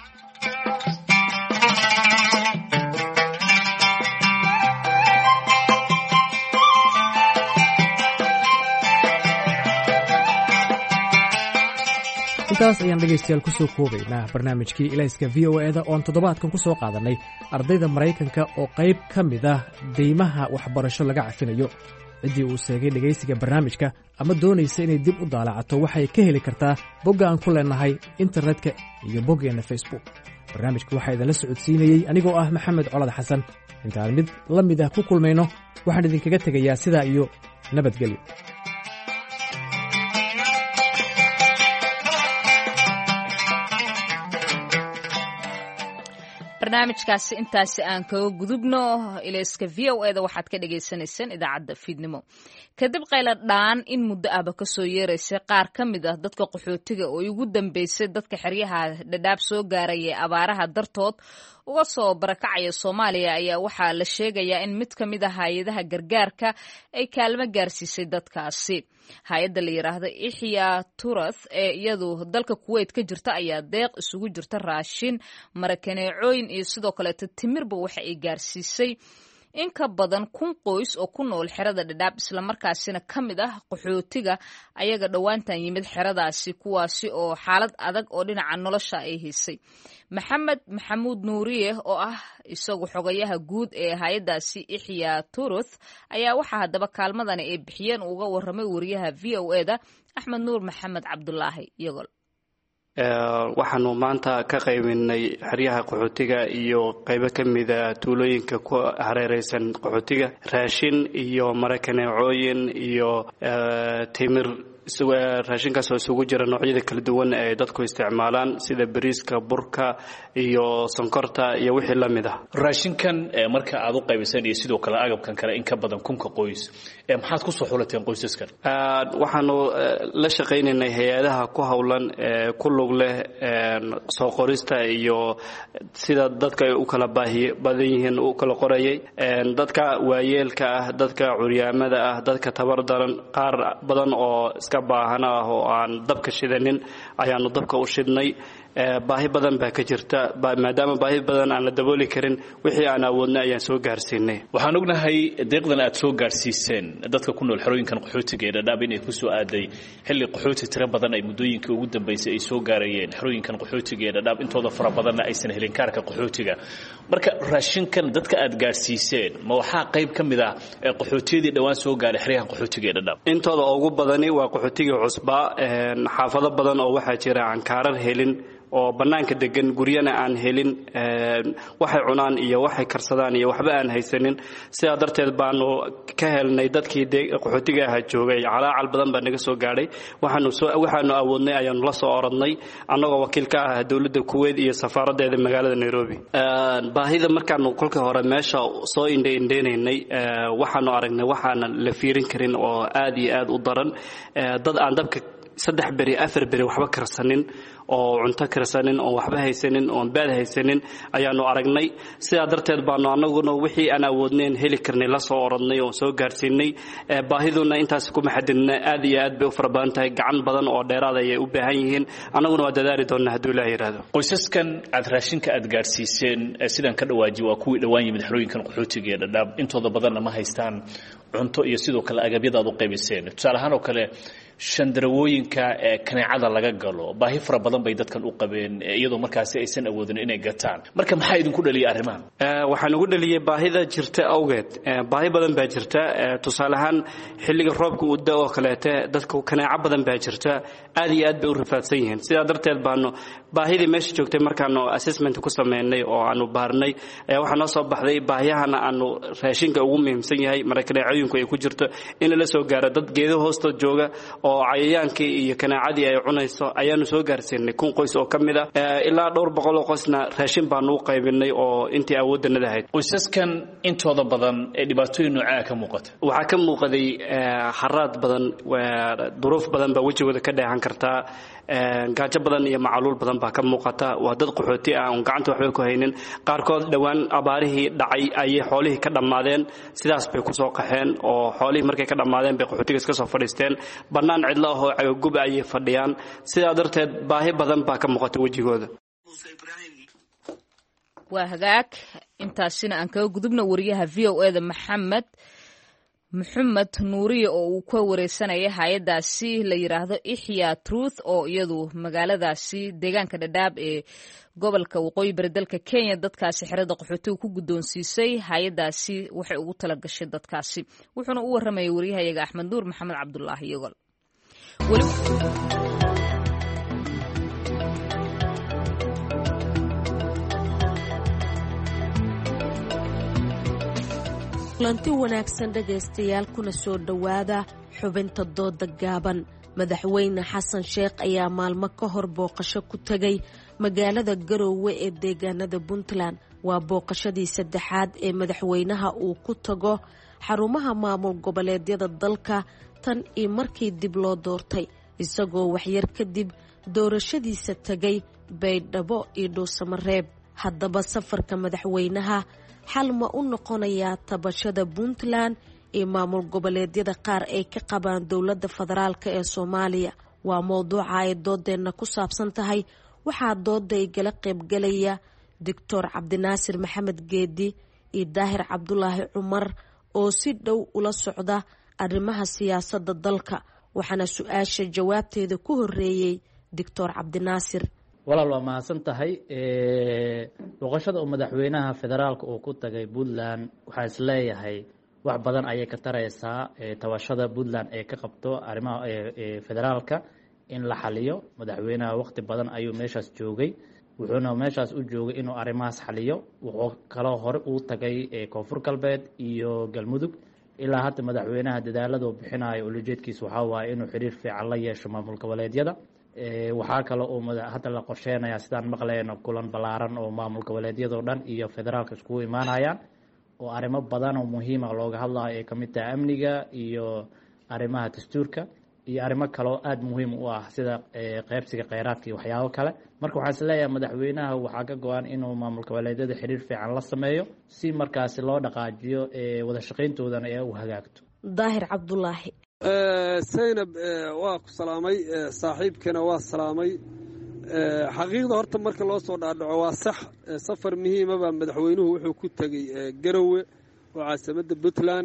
intaas ayaan dhegaystayaal ku soo koobaynaa barnaamijkii ilayska VOA-da oon toddobaadkan ku soo qaadanay ardayda Maraykanka oo qayb ka mid ah deymaha waxbarasho laga cafinayo. ciddii uu seegay dhegaysiga barnaamijka ama doonaysa inay dib u daalacato waxay ka heli kartaa bogga aan ku leenahay internetka iyo boggeenna Facebook. barnaamijka waxaa idinla socodsiinayey anigoo ah Maxamed Colad Xasan. intaan mid la mid ah ku kulmayno waxaan idinkaga tegayaa sidaa iyo nabadgelyo. barnaamijkaasi intaasi aan kaga gudubno ilayska VOA-da waxaad ka dhagaysanaysaan idaacadda fiidnimo. kadib qayla dhaan in muddo ahba kasoo yeeraysay qaar ka mid ah dadka qaxootiga oo ugu dambeysay dadka xeryaha dhadhaab soo gaaraya abaaraha dartood uga soo barakacaya Soomaaliya ayaa waxaa la sheegayaa in mid ka mid ah hay'adaha gargaarka ay kaalmo gaarsiisay dadkaasi. hay'adda la yiraahdo Ihya Turath ee iyadu dalka Kuwait ka jirta ayaa deeq isugu jirta raashin, marakaneecooyin iyo sidoo kale timirba waxa ay gaarsiisay in ka badan 1,000 qoys oo ku nool xerada Dhadhaab, isla markaasina ka mid ah qaxootiga ayaga dhawaantan yimid xeradaasi, kuwaasi oo xaalad adag oo dhinaca nolosha ay haysay. Maxamed Maxamuud Nuuriye oo ah isagu xogayaha guud ee hay'adaasi Ihya Turath ayaa waxa hadaba kaalmadani ay bixiyeen uga waramay wariyaha VOA-da Axmed Nuur Maxamed Cabdullaahi Yagol. waxaanu maanta ka qaybinay xeryaha qaxootiga iyo qaybo ka mida tuulooyinka ku hareeraysan qaxootiga raashin iyo marakaneecooyin iyo timir raashinkaas oo isugu jira noocyada kala duwan ee dadku isticmaalaan sida bariiska, burka iyo sonkorta iyo wixii la mid ah. raashinkan marka aad u qaybiseen iyo sidoo kale agabkan kale in ka badan 1,000 qoys maxaad ku soo xulateen qoysaskan? waxaanu la shaqaynaynay hay-adaha ku howlan ku lug leh soo qorista iyo sida dadka ay u kala badan yihiin u kala qorayay, dadka waayeelka ah, dadka curyaamada ah, dadka tabardaran, qaar badan oo iska baahan ah oo aan dabka shidanin ayaanu dabka u shidnay. baahi badan baa ka jirta, maadaama baahi badan aan la dabooli karin wixii aan awoodnay ayaan soo gaarsiinay. waxaan ognahay deeqdan aad soo gaarsiiseen dadka ku nool xerooyinkan qaxootiga ee Dadaab inay ku soo aaday xilli qaxooti tiro badan ay muddooyinkii ugu dambeysay ay soo gaarayeen xerooyinkan qaxootiga ee Dadaab, intooda fara badanna aysan helin kaarka qaxootiga. marka raashinkan dadka aad gaarsiiseen ma waxaa qayb ka mid ah qaxootiyadii dhawaan soo gaaray xeryahan qaxootiga ee Dadaab? intooda ugu badani waa qaxootiga cusba, xaafado badan oo waxaa jira aan kaarar helin oo bannaanka degan, guryana aan helin, waxay cunaan iyo waxay karsadaan iyo waxba aan haysanin. sidaa darteed baanu ka helnay dadkii qaxootiga ahaa joogay calaacal badan baa naga soo gaadhay. waxaanu awoodnay ayaanu la soo orodnay annagoo wakiil ka ah dowladda Kuwait iyo safaaraddeeda magaalada Nairobi. baahida markaanu kolkii hore meesha soo indheynaynay waxaanu aragnay waxaana la fiirin karin oo aad iyo aad u daran, dad aan dabka 3 beri 4 beri waxba karsanin oo cunto karsanin oo waxba haysanin oo baad haysanin ayaanu aragnay. sidaa darteed baanu annaguna wixii aan awoodnayn heli karnay la soo orodnay oo soo gaarsiinay. baahiduna intaas kuma xadidna, aad iyo aad bay u farabadan tahay, gacan badan oo dheeraad ayay u baahan yihiin. annaguna waa dadaali doonnaa hadduu Ilaahay yiraahdo. qoysaskan aad raashinka aad gaarsiiseen sidaan ka dhawaaji waa kuwii dhawaan yimid xerooyinkan qaxootiga ee Dadaab, intooda badanna ma haystaan cunto iyo sidoo kale agabyada aad u qaybiseen. tusaale ahaan oo kale shandarawooyinka kaneecada laga galo baahi fara badan bay dadkan u qabeen iyadoo markaasi aysan awoodin inay gataan. marka maxaa idinku dhaliyay arrimahan? waxaan ugu dhaliyay baahida jirta awgeed. baahi badan baa jirta. tusaale ahaan xilliga roobka uu da'o kaleete dadku kaneeco badan baa jirta, aad iyo aad bay u rafaadsan yihiin. sidaa darteed baanu baahidii meesha joogtay markaanu assessment ku sameynay oo aanu baarnay waxaa noo soo baxday baahiyahana aanu raashinka ugu muhiimsan yahay marka kaneecooyinku ay ku jirto in la soo gaaro dad geedo hoostood jooga oo cayayaankii iyo kaneecadii ay cunayso ayaanu soo gaarsiinay 1,000 qoys oo ka mid ah. ilaa dhowr boqol oo qoysna raashin baanu u qaybinay oo intii awooddanada ahayd. qoysaskan intooda badan ee dhibaatooyin noocaa ka muuqata? waxaa ka muuqday haraad badan, duruuf badan baa wejigooda ka dheehan kartaa, gaajo badan iyo macaluul badan baa ka muuqata. waa dad qaxooti ah oon gacanta waxba ku haynin. qaarkood dhowaan abaarihii dhacay ayay xoolihii ka dhammaadeen, sidaas bay ku soo qaxeen oo xoolihii markay ka dhammaadeen bay qaxootiga iska soo fadhiisteen. bannaan cidlo ah oo cagagub ayay fadhiyaan. sidaa darteed baahi badan baa ka muuqata wejigooda. waa hagaag intaasina aan kaga gudubna wariyaha VOA da maxamed nuuriye oo uu ka wareysanaya hay-adaasi la yiraahdo Ihya Truth oo iyadu magaaladaasi deegaanka Dadaab ee gobolka waqooyi bari dalka Kenya dadkaasi xerada qaxootiga ku guddoonsiisay. hay-adaasi waxay ugu tala gashay dadkaasi. wuxuuna u waramayay wariyahayaga Axmed Nuur Maxamed Cabdullaahi Yogol. kulanti wanaagsan dhegaystayaal, kuna soo dhowaada xubinta dooda gaaban. madaxweyne xasan sheekh ayaa maalmo ka hor booqasho ku tegay magaalada Garowe ee deegaanada Puntland. waa booqashadii 3aad ee madaxweynaha uu ku tago xarumaha maamul goboleedyada dalka tan iyo markii dib loo doortay, isagoo waxyar kadib doorashadiisa tegay Baydhabo iyo Dhuusamareeb. haddaba safarka madaxweynaha xal ma u noqonayaa tabashada Puntland iyo maamul goboleedyada qaar ay ka qabaan dowladda federaalk ee Soomaaliya? waa mowduuca ay doodeenna ku saabsan tahay. waxaa dooda igala qaybgalaya Dr. Cabdinaasir Maxamed Geedi iyo Daahir Cabdulaahi Cumar oo si dhow ula socda arrimaha siyaasadda dalka. waxaana su-aasha jawaabteeda ku horeeyey Dr. Cabdinaasir. walaal waa mahadsan tahay. booqashada uu madaxweynaha federaalka uu ku tagay Puntland waxaa isleeyahay wax badan ayay ka taraysaa tabashada Puntland ee ka qabto arrimaha federaalka in la xaliyo. madaxweynaha waqti badan ayuu meeshaas joogay, wuxuuna meeshaas u joogay inuu arrimahaas xaliyo. wuxuu kaloo hore uu tagay koonfur galbeed iyo galmudug. ilaa hadda madaxweynaha dadaalada uu bixinayo ulajeedkiisa waxaa waaye inuu xiriir fiican la yeesho maamul goboleedyada. waxaa kale oo hadda la qorsheynayaa sidaan maqlayno kulan ballaaran oo maamul goboleedyadoo dhan iyo federaalka iskugu imaanayaan oo arrimo badan oo muhiima looga hadlayo ay kamid tahay amniga iyo arrimaha dastuurka iyo arrimo kaleo aada muhiim u ah sida qaybsiga kheyraadka iyo waxyaabo kale. marka waxaan is leeyahay madaxweynaha waxaa ka go-an inuu maamul goboleedyada xiriir fiican la sameeyo si markaasi loo dhaqaajiyo wada shaqayntoodana ee u hagaagto. daahir cabdulaahi. Zaynab waa ku salaamay, saaxiibkana waa salaamay. xaqiiqda horta marka loo soo dhaadhaco waa sax, safar muhiimaba madaxweynuhu wuxuu ku tegey Garowe oo caasimadda Puntland.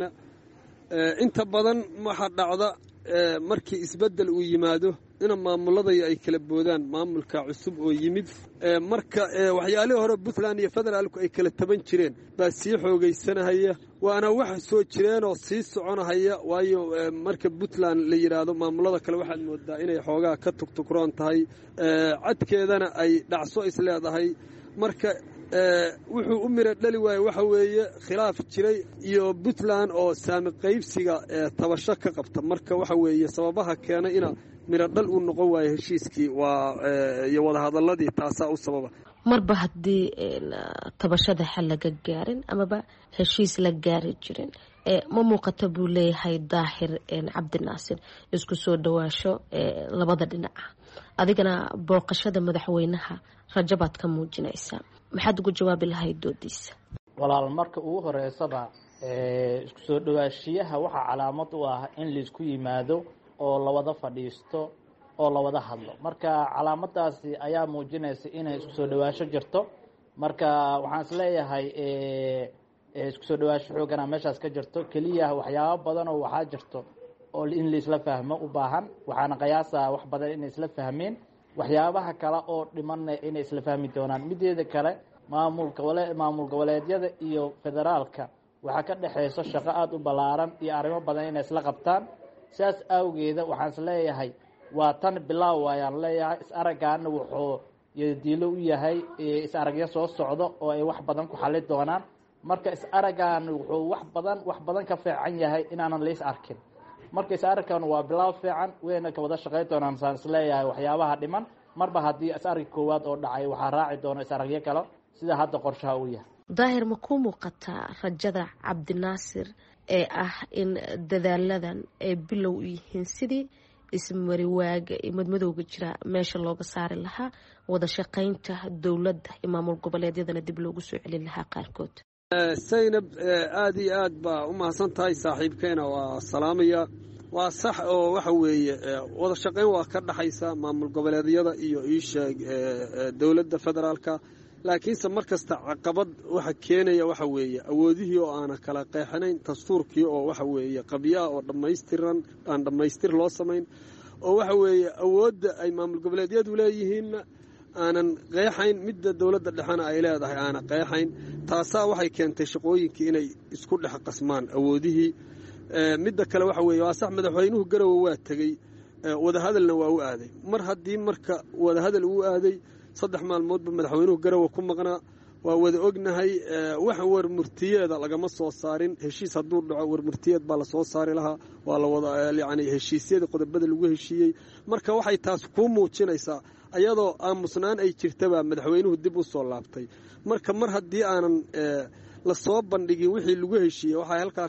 inta badan waxa dhacda markii isbedel uu yimaado in maamulada ay kala boodaan maamulka cusub oo yimid, marka waxyaalihii hore Puntland iyo federaalku ay kala taban jireen baa sii xoogaysanahaya, waana wax soo jireen oo sii soconahaya. waayo marka Puntland la yiraahdo maamulada kale waxaad moodaa inay xoogaa ka tugtugroon tahay, cadkeedana ay dhacso is leedahay. marka wuxuu u miro dhali waayey waxa weeye khilaaf jiray iyo Puntland oo saami qaybsiga tabasho ka qabta. marka waxa weeye sababaha keenay ina miro dhal uu noqon waayo heshiiskii iyo wada hadaladii taasaa u sababa. marba haddii tabashada xal laga gaarin amaba heshiis la gaari jirin, ma muuqata buu leeyahay daahir cabdinaasir isku soo dhawaasho labada dhinaca. adigana booqashada madaxweynaha rajo baad ka muujinaysaa, maxaad ugu jawaabi lahayd doodiisa? walaal, marka ugu horeysaba isku soo dhawaashiyaha waxaa calaamad u ah in laisku yimaado oo la wada fadhiisto oo la wada hadlo. marka calaamadaasi ayaa muujinaysa inay isku soo dhawaasho jirto. marka waxaan is leeyahay isku soo dhawaasho xoogana meeshaas ka jirto. keliya waxyaabo badan oo waxaa jirto oo in laisla fahmo u baahan, waxaana qiyaasaa wax badan inay isla fahmeen. waxyaabaha kale oo dhimanna inay isla fahmi doonaan. mideeda kale maamul goboleedyada iyo federaalka waxaa ka dhexeyso shaqo aada u ballaaran iyo arrimo badan inay isla qabtaan. sidaas awgeeda waxaan is leeyahay waa tan bilaaw ayaan leeyahay. is-araggaana wuxuu diilo u yahay is-aragyo soo socdo oo ay wax badan ku xali doonaan. marka is-araggan wuxuu wax badan ka fiican yahay inaanan la is arkin. marka is-araggan waa bilaaw fiican, wayna ka wada shaqayn doonaan saan is leeyahay. waxyaabaha dhiman marba haddii is-arag koowaad oo dhacay waxaa raaci doona is-aragyo kale sida hadda qorshaha uu yahay. daahir, ma ku muuqataa rajada cabdinaasir ee ah in dadaaladan ay bilow u yihiin sidii ismariwaaga iyo madmadowga jira meesha looga saari lahaa, wada shaqaynta dowladda iyo maamul goboleedyadana dib loogu soo celin lahaa qaarkood? Zaynab, aad iyo aad baa u mahadsan tahay saaxiibkeena, waa salaamaya. waa sax oo waxa weeye wada shaqayn waa ka dhaxaysa maamul goboleedyada iyo iisheeg dowladda federaalka. laakiinse markasta caqabad waxa keenaya waxa weeye awoodihii oo aana kala qeexanayn, dastuurkii oo waxa weeye qabyaha oo dhammaystiran aan dhammaystir loo samayn, oo waxa weeye awoodda ay maamul goboleedyadu leeyihiinna aanan qeexayn, midda dowladda dhexena ay leedahay aana qeexayn. taasaa waxay keentay shaqooyinkii inay isku dhex qasmaan awoodihii. midda kale waxa weeye waa sax, madaxweynuhu Garowe waa tegey, wadahadalna waa u aaday. mar haddii marka wadahadal uu aaday 3 maalmoodba madaxweynuhu Garowe ku maqnaa, waa wada ognahay. wax warmurtiyeeda lagama soo saarin. heshiis hadduu dhaco warmurtiyeed baa la soo saari lahaa, waa la wada yacni heshiisyada qodobada lagu heshiiyey. marka waxay taas ku muujinaysaa ayadoo aamusnaan ay jirtaba madaxweynuhu dib u soo laabtay. marka mar haddii aanan la soo bandhigin wixii lagu heshiiyey, waxaa halkaa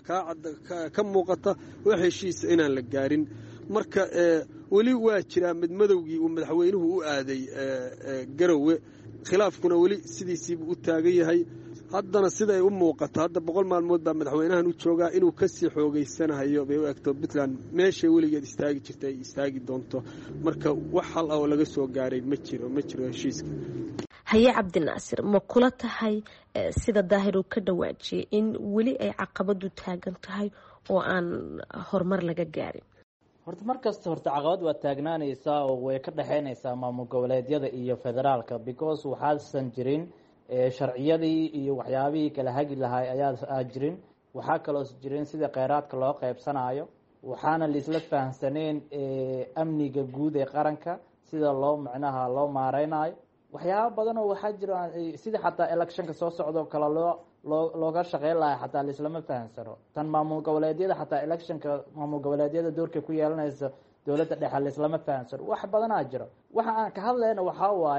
ka muuqata wax heshiisa inaan la gaarin. marka weli waa jiraa madmadowgii uu madaxweynuhu u aaday Garowe, khilaafkuna weli sidiisiibuu u taagan yahay. haddana siday u muuqato hadda 100 maalmood baa madaxweynahan u joogaa, inuu kasii xoogaysanayo bay u egto Puntland meeshay weligeed istaagi jirtay ay istaagi doonto. marka wax hal oo laga soo gaaray ma jiro heshiiska. haye cabdinaasir, ma kula tahay sida daahir uu ka dhawaajiyey in weli ay caqabadu taagan tahay oo aan horumar laga gaarin? horta markasta caqabad waa taagnaanaysaa oo way ka dhexeynaysaa maamul goboleedyada iyo federaalka, because waxaasan jirin sharciyadii iyo waxyaabihii kala hagi lahay ayaa jirin. waxaa kaloo jirin sida kheyraadka loo qaybsanayo, waxaana laisla fahamsaneen amniga guud ee qaranka sida loo maareynayo. waxyaaba badan oo waxaa jira sida xataa electionka soo socdo kale looga shaqeyn lahay xataa laislama fahamsano. tan maamul goboleedyada xataa electionka maamul goboleedyada doorka ku yeelanaysa dowladda dhexe laislama fahamsano. wax badanaa jiro. waxa aan ka hadlayna waxaa waaye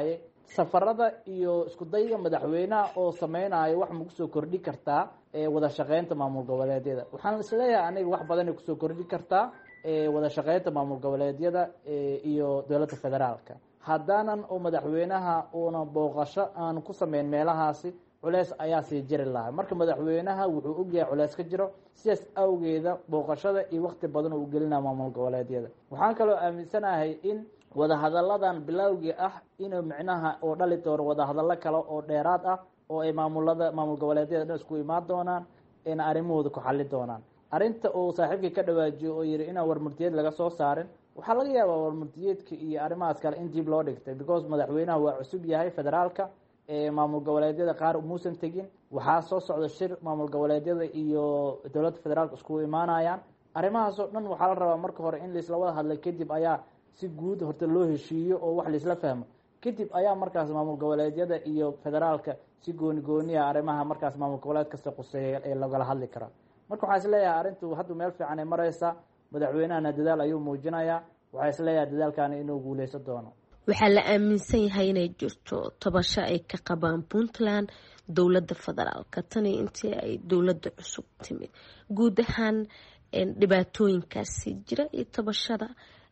safarada iyo isku dayga madaxweynaha oo sameynayo wax ma kusoo kordhi kartaa wada shaqeynta maamul goboleedyada. Waxaan isleeyahay aniga wax badan ay kusoo kordhi kartaa wada shaqeynta maamul goboleedyada iyo dowladda federaalka. haddaanan oo madaxweynaha uuna booqasho aan ku sameyn meelahaasi culeys ayaa sii jiri lahaa. marka madaxweynaha wuxuu ogyahay culeys ka jiro, sidaas awgeeda booqashada iyo waqti badan uu gelinaa maamul goboleedyada. waxaan kaloo aaminsanahay in wadahadalladan bilowgii ah inuu micnaha oo dhali doono wadahadallo kale oo dheeraad ah oo ay maamul goboleedyada dhan isku imaan doonaan in arrimahooda ku xalli doonaan. arrinta uu saaxiibkii ka dhawaajiyo oo yidhi inaan warmurtiyeed laga soo saarin, waxaa laga yaabaa warmurtiyeedka iyo arrimahaas kale in dib loo dhigtay because madaxweynaha waa cusub yahay federaalka, maamul goboleedyada qaar muusan tegin. waxaa soo socda shir maamul goboleedyada iyo dowladda federaalka iskugu imaanayaan. arrimahaas oo dhan waxaa la rabaa marka hore in laisla wada hadlay, kadib ayaa si guud horta loo heshiiyo oo wax laisla fahmo, kadib ayaa markaas maamul goboleedyada iyo federaalka si goonigooniya arrimaha markaas maamul goboleed kasta quseeya ee lagala hadli karaa. marka waxaa isleeyahay arrintu hadda meel fiican ay mareysaa, madaxweynahana dadaal ayuu muujinayaa. waxaa isleeyahay dadaalkaani inuu guuleysan doono. waxaa la aaminsan yahay inay jirto tabasho ay ka qabaan Puntland dowladda federaalka tani intii ay dowladda cusub timid. guud ahaan dhibaatooyinkaasi jira iyo tabashada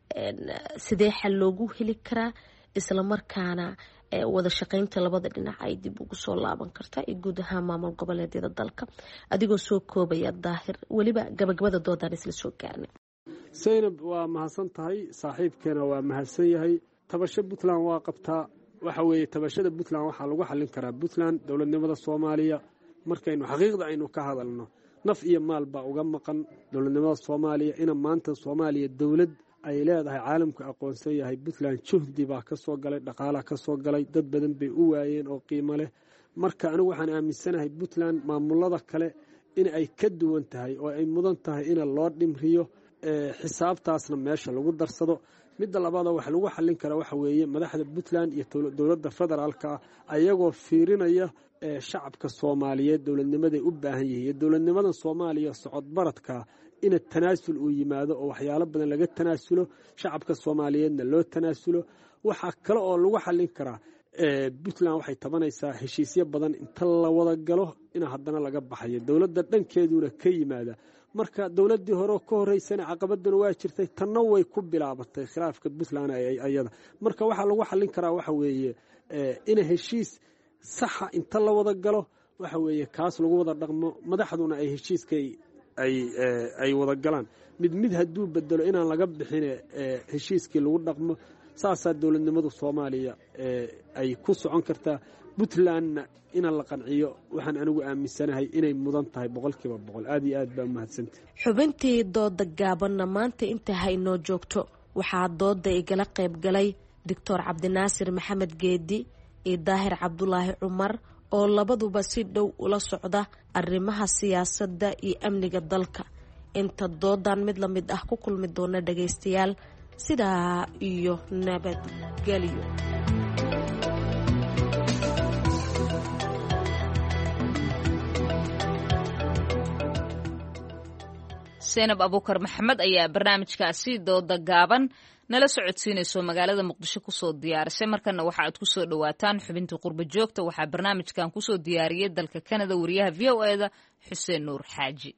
sidee xal loogu heli karaa, isla markaana wada shaqeynta labada dhinac ay dib ugu soo laaban kartaa iyo guud ahaan maamul goboleedyada dalka. adigoo soo koobaya Daahir, weliba gabagabada doodaan isla soo gaarnay. Zaynab waa mahadsan tahay, saaxiibkeena waa mahadsan yahay. tabasho Puntland waa qabtaa. waxa weeye tabashada Puntland waxaa lagu xallin karaa Puntland dowladnimada Soomaaliya. markaynu xaqiiqda aynu ka hadalno, naf iyo maal baa uga maqan dowladnimada Soomaaliya. ina maanta Soomaaliya dowlad ay leedahay caalamku aqoonsan yahay. Puntland juhdi baa ka soo galay, dhaqaalaha ka soo galay, dad badan bay u waayeen oo qiimo leh. marka anigu waxaan aaminsanahay Puntland maamulada kale in ay ka duwan tahay oo ay mudan tahay in loo dhimriyo, xisaabtaasna meesha lagu darsado. midda labaad waxa lagu xallin karaa waxa weeye madaxda Puntland iyo dowladda federaalka ayagoo fiirinaya shacabka Soomaaliyeed dowladnimaday u baahan yihiin. dowladnimada Soomaaliya socod baradka in tanaasul uu yimaado oo waxyaalo badan laga tanaasulo, shacabka Soomaaliyeedna loo tanaasulo. waxa kale oo lagu xallin karaa Puntland waxay tabanaysaa heshiisyo badan inta la wada galo in haddana laga baxayo dowladda dhankeeduna ka yimaada. marka dowladdii hore ka horeysana caqabadana waa jirtay, tanna way ku bilaabatay khilaafka Puntland ayada. marka waxaa lagu xallin karaa waxa weeye in heshiis saxa inta la wada galo waxa weeye kaas lagu wada dhaqmo, madaxduna ay heshiiskay ay wada galaan. mid hadduu bedelo inaan laga bixin heshiiskii lagu dhaqmo. saasaa dowladnimadu Soomaaliya ay ku socon kartaa. Puntlandna in la qanciyo waxaan anigu aaminsanahay inay mudan tahay 100%. aad iyo aad baa mahadsantahay. xubintii dooda gaabanna maanta inta haynoo joogto waxaa dooda igala qayb galay Dr. Cabdinaasir Maxamed Geedi iyo Daahir Cabdulaahi Cumar oo labaduba si dhow ula socda arrimaha siyaasadda iyo amniga dalka. inta doodan mid la mid ah ku kulmi doona dhagaystayaal, sidaa iyo nabadgelyo. Zaynab Abuukar Maxamed ayaa barnaamijkaasi dooda gaaban nala socodsiinayso magaalada Muqdisho kusoo diyaarisay. markana waxa aad kusoo dhawaataan xubintii qurbo joogta. waxaa barnaamijkan kusoo diyaariyay dalka Canada wariyaha VOA-da Xuseen Nuur Xaaji.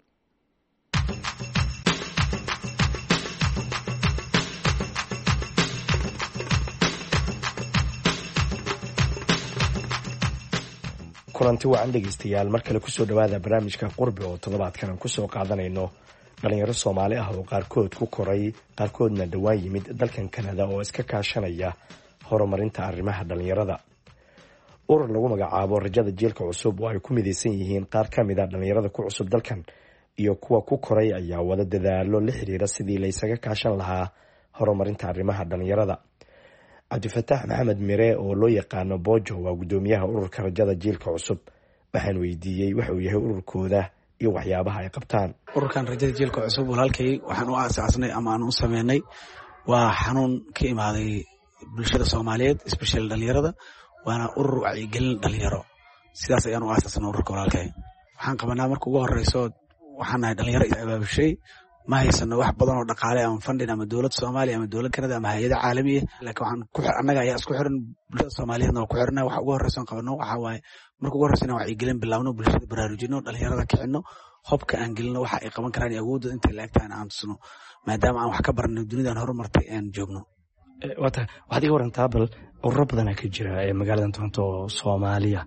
kulanti wacan dhegaystayaal, mar kale kusoo dhawaada barnaamijka qurbi oo toddobaadkan aan kusoo qaadanayno dhalinyaro Soomaali ah oo qaarkood ku koray, qaarkoodna dhawaan yimid dalkan Canada oo iska kaashanaya horumarinta arrimaha dhalinyarada. urur lagu magacaabo Rajada Jiilka Cusub oo ay ku midaysan yihiin qaar ka mid ah dhalinyarada ku cusub dalkan iyo kuwa ku koray ayaa wada dadaalo la xiriira sidii la isaga kaashan lahaa horumarinta arrimaha dhalinyarada. Cabdifataax Maxamed Mire oo loo yaqaano Bojo waa gudoomiyaha ururka Rajada Jiilka Cusub. waxaan weydiiyey waxa uu yahay ururkooda iyo waxyaabaha ay qabtaan. ururkan Rajada Jiilka Cusub walaalkay waxaan u aasaasnay ama aan u sameynay waa xanuun ka imaaday bulshada Soomaaliyeed, especially dhalinyarada. waana urur wacyigelin dhalinyaro. sidaas ayaan u aasaasnay ururka walaalkay. waxaan qabanaa marka ugu horeyso waxaan nahay dhalinyaro is abaabushay ma haysano wax badan oo dhaqaale ama funding ama dowladda Soomaaliya ama dowladda Kanada ama hay'ado caalami ah laakiin waxaan annaga ayaa isku xiran bulshada Soomaaliyeedna ku xirnaa waxa ugu horeysan qabano waxa waaye marka ugu horeysan wacyi gelin bilaawno bulshada baraarujino dhalinyarada kicino hobka aan gelino waxa ay qaban karaan awoodda inta laagtaan aan tusno maadaama aan wax ka barnay dunida horumartay aan joogno waxaad iga warantaa bal ururo badan ka jira magaalada Toronto Soomaaliya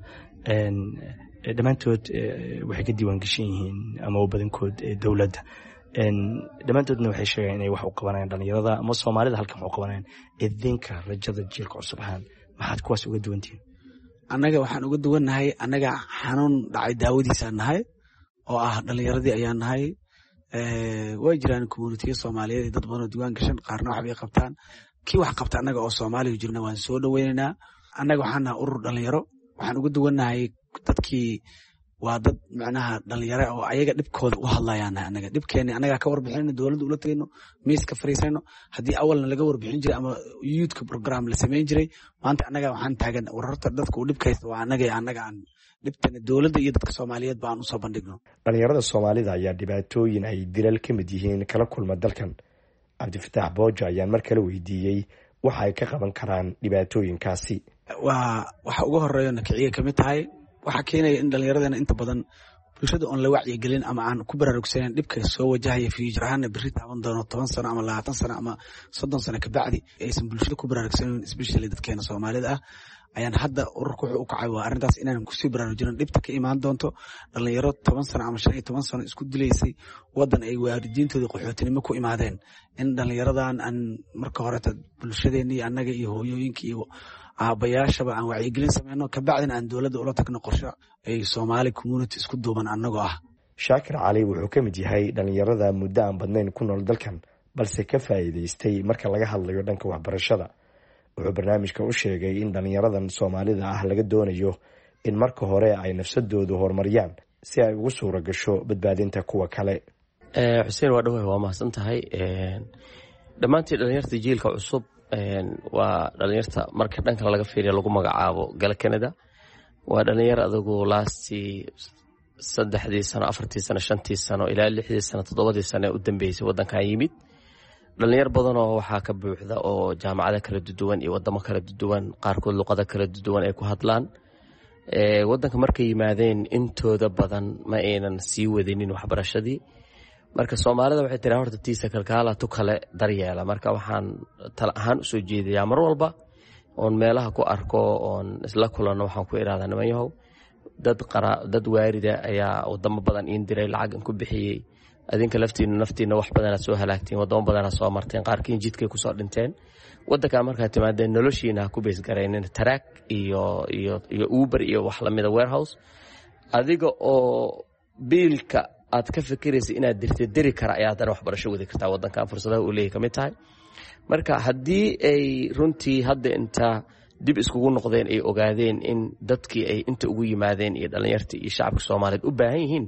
dhammaantood waxay ka diiwaan gashan yihiin ama badankood dowladda dhammaantoodna waxay sheegeen inay wax u qabanayaan dhalinyarada ama Soomaalida halkan wax u qabanayaan idinka rajada jiilka cusub ahaan maxaad kuwaas uga duwantihiin annaga waxaan uga duwannahay annaga xanuun dhacay daawadiisa nahay oo ah dhalinyaradii ayaan nahay way jiraan community Soomaaliyeed dad badan oo diiwaan gashan qaarna wax bay qabtaan kii wax qabta annaga oo Soomaaliya jirna waan soo dhaweynaynaa annaga waxaan nahay urur dhalinyaro waxaan uga duwannahay dadkii waa dad macnaha dhalinyaro oo ayaga dhibkooda u hadlayaan annaga dhibkeena annaga ka warbixinayno dawladda ula tagayno miiska fariisayno haddii awalna laga warbixin jiray ama youth program la sameyn jiray maanta annaga waxaan taagan wararta dadka uu dhibkaysta waa annaga aan dhibtana dawladda iyo dadka Soomaaliyeed baan u soo bandhigno dhalinyarada Soomaalida ayaa dhibaatooyin ay dilal ka mid yihiin kala kulma dalkan Cabdifataax Boojo ayaan mar kale weydiiyey waxa ay ka qaban karaan dhibaatooyinkaasi waxa ugu horeeya nakiciye kamid tahay waxa keenaya in dhalinyaradana inta badan bulshada on la wacyi gelin ama aan ku baraarugsaneyn dhibka soo wajahaya future ahaan berri taaban doono 10 sano ama 20 sano ama 30 sano ka bacdi aysan bulshada ku baraarugsaneyn especially dadkeena Soomaalida ah ayaan hadda ururku wuxuu u kacay waa arrintaas inaan ku sii baraarujino dhibta ka imaan doonto dhalinyaro 10 sano ama 15 sano isku dilaysay wadan ay waalidiintooda qaxootinimo ku imaadeen in dhalinyaradan aan marka hore bulshadeena iyo annaga iyo hooyooyinka iyo aabayaashaba aan wacyigelin sameyno ka bacdina aan dowladda ula tagno qorshe ay Soomaali community isku duuban annagoo ah Shaakir Cali wuxuu ka mid yahay dhalinyarada muddo aan badnayn ku nool dalkan balse ka faa'iideystay marka laga hadlayo dhanka waxbarashada wuxuu barnaamijka u sheegay in dhalinyaradan Soomaalida ah laga doonayo in marka hore ay nafsadoodu horumariyaan si ay ugu suura gasho badbaadinta kuwa kale Xuseen waa dhawahay waa mahadsan tahay dhammaantii dhalinyarta jiilka cusub waa dhalinyarta marka dhanka laga fiiriyo lagu magacaabo gal Canada waa dhalinyaro adagu laastii 3 sano 4 sano 5 sano ilaa 6 sano 7 sano u dambeysay wadankan yimid dhalinyar badan oo waxaa ka buuxda oo jaamacada kala duwan iyo wadamo kala duwan qaarkood luqado kala duwan ay ku hadlaan wadanka markay yimaadeen intooda badan ma aynan sii wadinin waxbarashadii marka Soomaalida waxay tiraa horta tiisa kalkaala tu kale daryeela marka waxaan tal ahaan u soo jeediyaa mar walba oon meelaha ku arko oon isla kulano waxaan ku iraahdaa nimanyahow dad waarida ayaa wadamo badan in diray lacag ku bixiyay adinka naftiina wax badan soo halaagteen wadamo badan soo marteen qaarkiin jidkay ku soo dhinteen wadanka marka timaadeen noloshiina ku bees gareeyeen track iyo Uber iyo wax lamida warehouse adiga oo biilka aad ka fikiraysa inaad diri kara ayaa dan waxbarasho wadi kartaa wadankan fursadaha uu leeyahay kamid tahay marka haddii ay runtii hadda inta dib iskugu noqdeen ay ogaadeen in dadkii ay inta ugu yimaadeen iyo dhalinyartii iyo shacabka Soomaaliyeed u baahan yihiin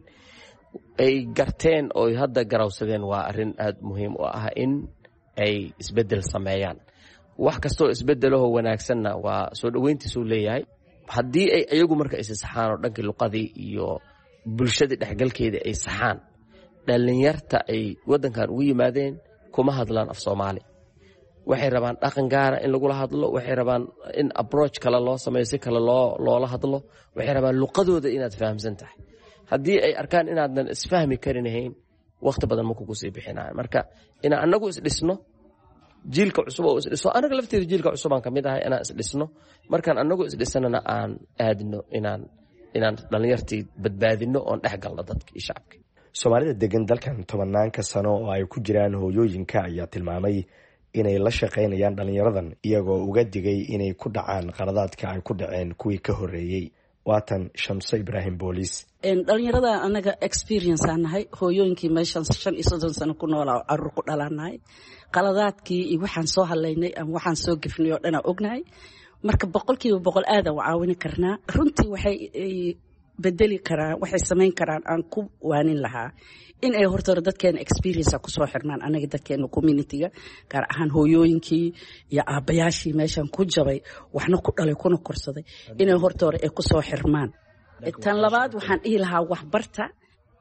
ay garteen oo hadda garawsadeen waa arrin aad muhiim u ah in ay isbedel sameeyaan wax kastoo isbedelaho wanaagsanna waa soo dhaweyntiisu leeyahay haddii ay ayagu marka is saxaan oo dhankii luqadii iyo bulshada dhexgalkeeda ay saxaan dhalinyarta ay wadankan ugu yimaadeen kuma hadlaan af Soomaali waxay rabaan dhaqan gaar in lagu la hadlo waxay rabaan in approach kala loo sameeyo si kala loola hadlo waxay rabaan luqadooda inaad fahamsan tahay haddii ay arkaan inaadan isfahmi karinayn waqti badan ma kugu sii bixinaan marka ina anagu is dhisno jiilka cusub oo is dhiso anaga lafteeda jiilka cusub aan kamid ahay inaan is dhisno markaan anagu is dhisanana aan aadno inaan dhalinyartii badbaadino oon dhex galno dadka iyo shacabka Soomaalida degan dalkan 10 sano oo ay ku jiraan hooyooyinka ayaa tilmaamay inay la shaqeynayaan dhalinyaradan iyagoo uga digay inay ku dhacaan qaladaadka ay ku dhaceen kuwii ka horeeyay waatan Shamso Ibrahim Booliis dhalinyarada anaga experience aan nahay hooyooyinkii meeshan 35 sano ku noolaa carruur ku dhalaanahay qaladaadkii iyo waxaan soo haleynay ama waxaan soo gifnay oo dhan ognahay marka 100% aad u caawin karnaa runtii waxay bedeli karaan waxay sameyn karaan aan ku waanin lahaa in ay horta dadkeena experience ku soo xirmaan anaga dadkeena community-ga gaar ahaan hooyooyinkii iyo aabayaashii meeshan ku jabay waxna ku dhalay kuna korsaday inay horta ay ku soo xirmaan tan labaad waxaan dhihi lahaa waxbarta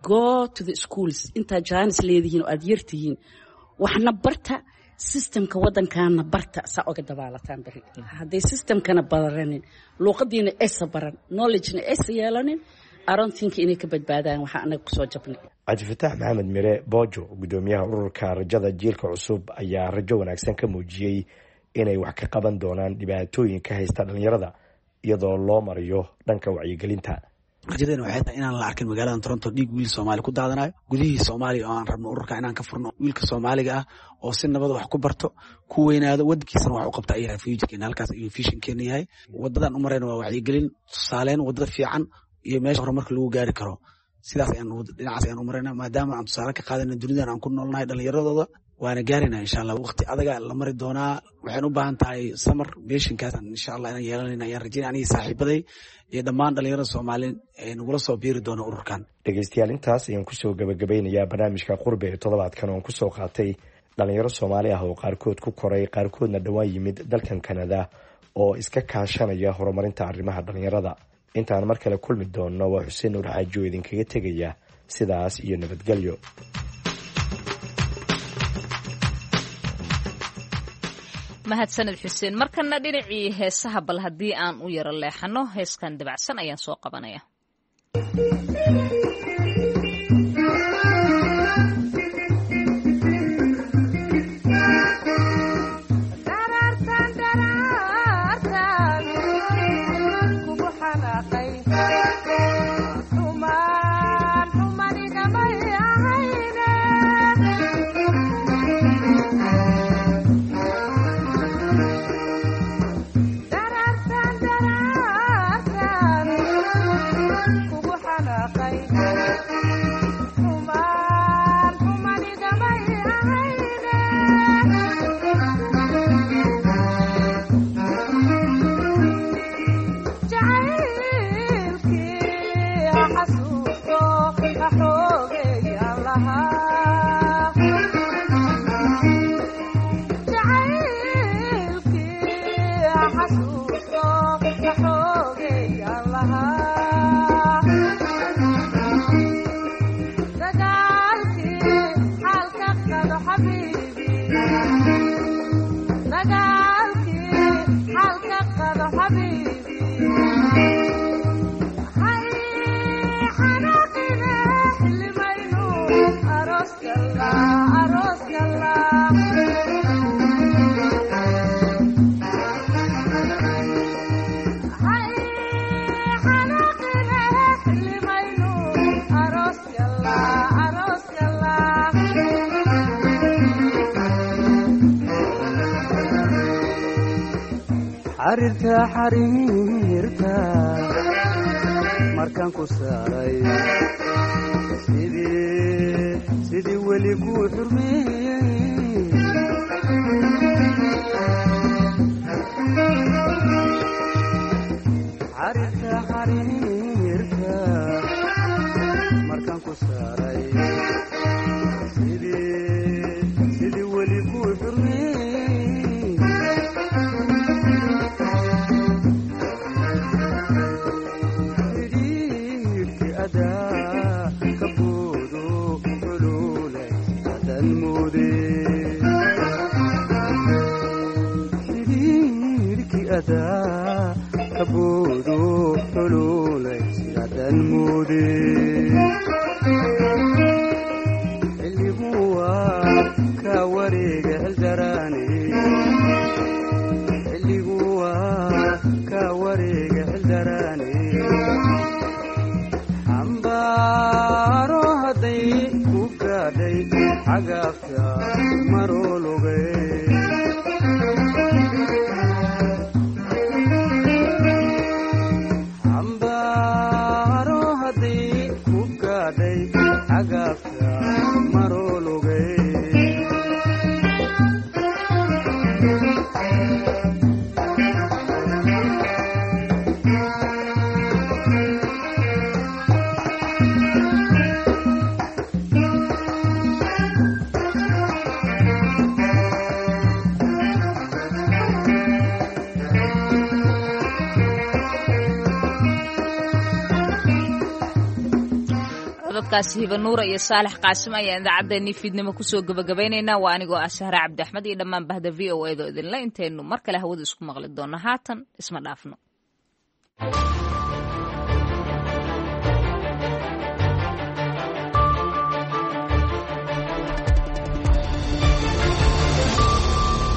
go to the schools intaa jaanis leedihiin oo aad yartihiin waxna barta systemka waddankaana barta saa oga dabaalataan bari hadday systemkana baranin luuqadiina aysa baran knowledgena aysa yeelanin aroontinka inay ka badbaadaan waxaa anaga kusoo jabnay. cabdifataax maxamed mire boojo gudoomiyaha ururka rajada jiilka cusub ayaa rajo wanaagsan ka muujiyey inay wax ka qaban doonaan dhibaatooyinka haysta dhalinyarada iyadoo loo marayo dhanka wacyigelinta. rajadeena waxay tahay inaan la arkin magaalada Toronto dhiig wiil Soomaali ku daadanayo gudihii Soomaaliya oo aan rabno ururka inaan ka furno wiilka Soomaaliga ah oo si nabad wax ku barto ku weynaado wadkiisana wax u qabta ayaa future-keena halkaas iyo vision-keena yahay. wadadan u marayna waa wacyigelin tusaaleyn wadada fiican iyo meesha horumarka lagu gaari karo sidaas ayaan dhinacaas ayaan u marayna maadaama aan tusaale ka qaadana dunidan aan ku noolnahay dhalinyaradooda waana gaarina insha Allah waqti adaga la mari doonaa. waxaan u baahan tahay summer mission-kaas insha Allah inaan yeelanayna ayaan rajaynaa aniga saaxiibaday iyo dhammaan dhalinyarada Soomaaliyeed ee nagula soo biiri doona ururkan. dhegeystayaal intaas ayaan kusoo gabagabeynayaa barnaamijka qurbe ee toddobaadkan oon kusoo qaatay dhalinyaro Soomaali ah oo qaarkood ku koray qaarkoodna dhawaan yimid dalkan Canada oo iska kaashanaya horumarinta arrimaha dhalinyarada. intaan mar kale kulmi doono waa Xuseen Nuur Xaaji oo idinkaga tegaya sidaas iyo nabadgelyo. mahadsanid xuseen. markana dhinacii heesaha bal haddii aan u yaro leexano heeskan dabacsan ayaan soo qabanaya. xariirta xariirta markaan ku saaray sidii weli ku xurmeeyey xariirta xariirta markaan ku saaray sidii weli ku xurmeeyey kabuudu xuluulay sidadan moode xilligu waa ka wareega xildaraane xilligu waa ka wareega xildaraane xambaaro hadday ku gaadhay cagaafta maroologay cododkaasi hibanuura iyo saalax qaasim ayaan idaacaddeenii fiidnimo kusoo gabagabaynaynaa waa anigoo ah sahre cabdi axmed iyo dhammaan bahda v o edo idinle intaynu mar kale hawada isku maqli doonno haatan isma dhaafno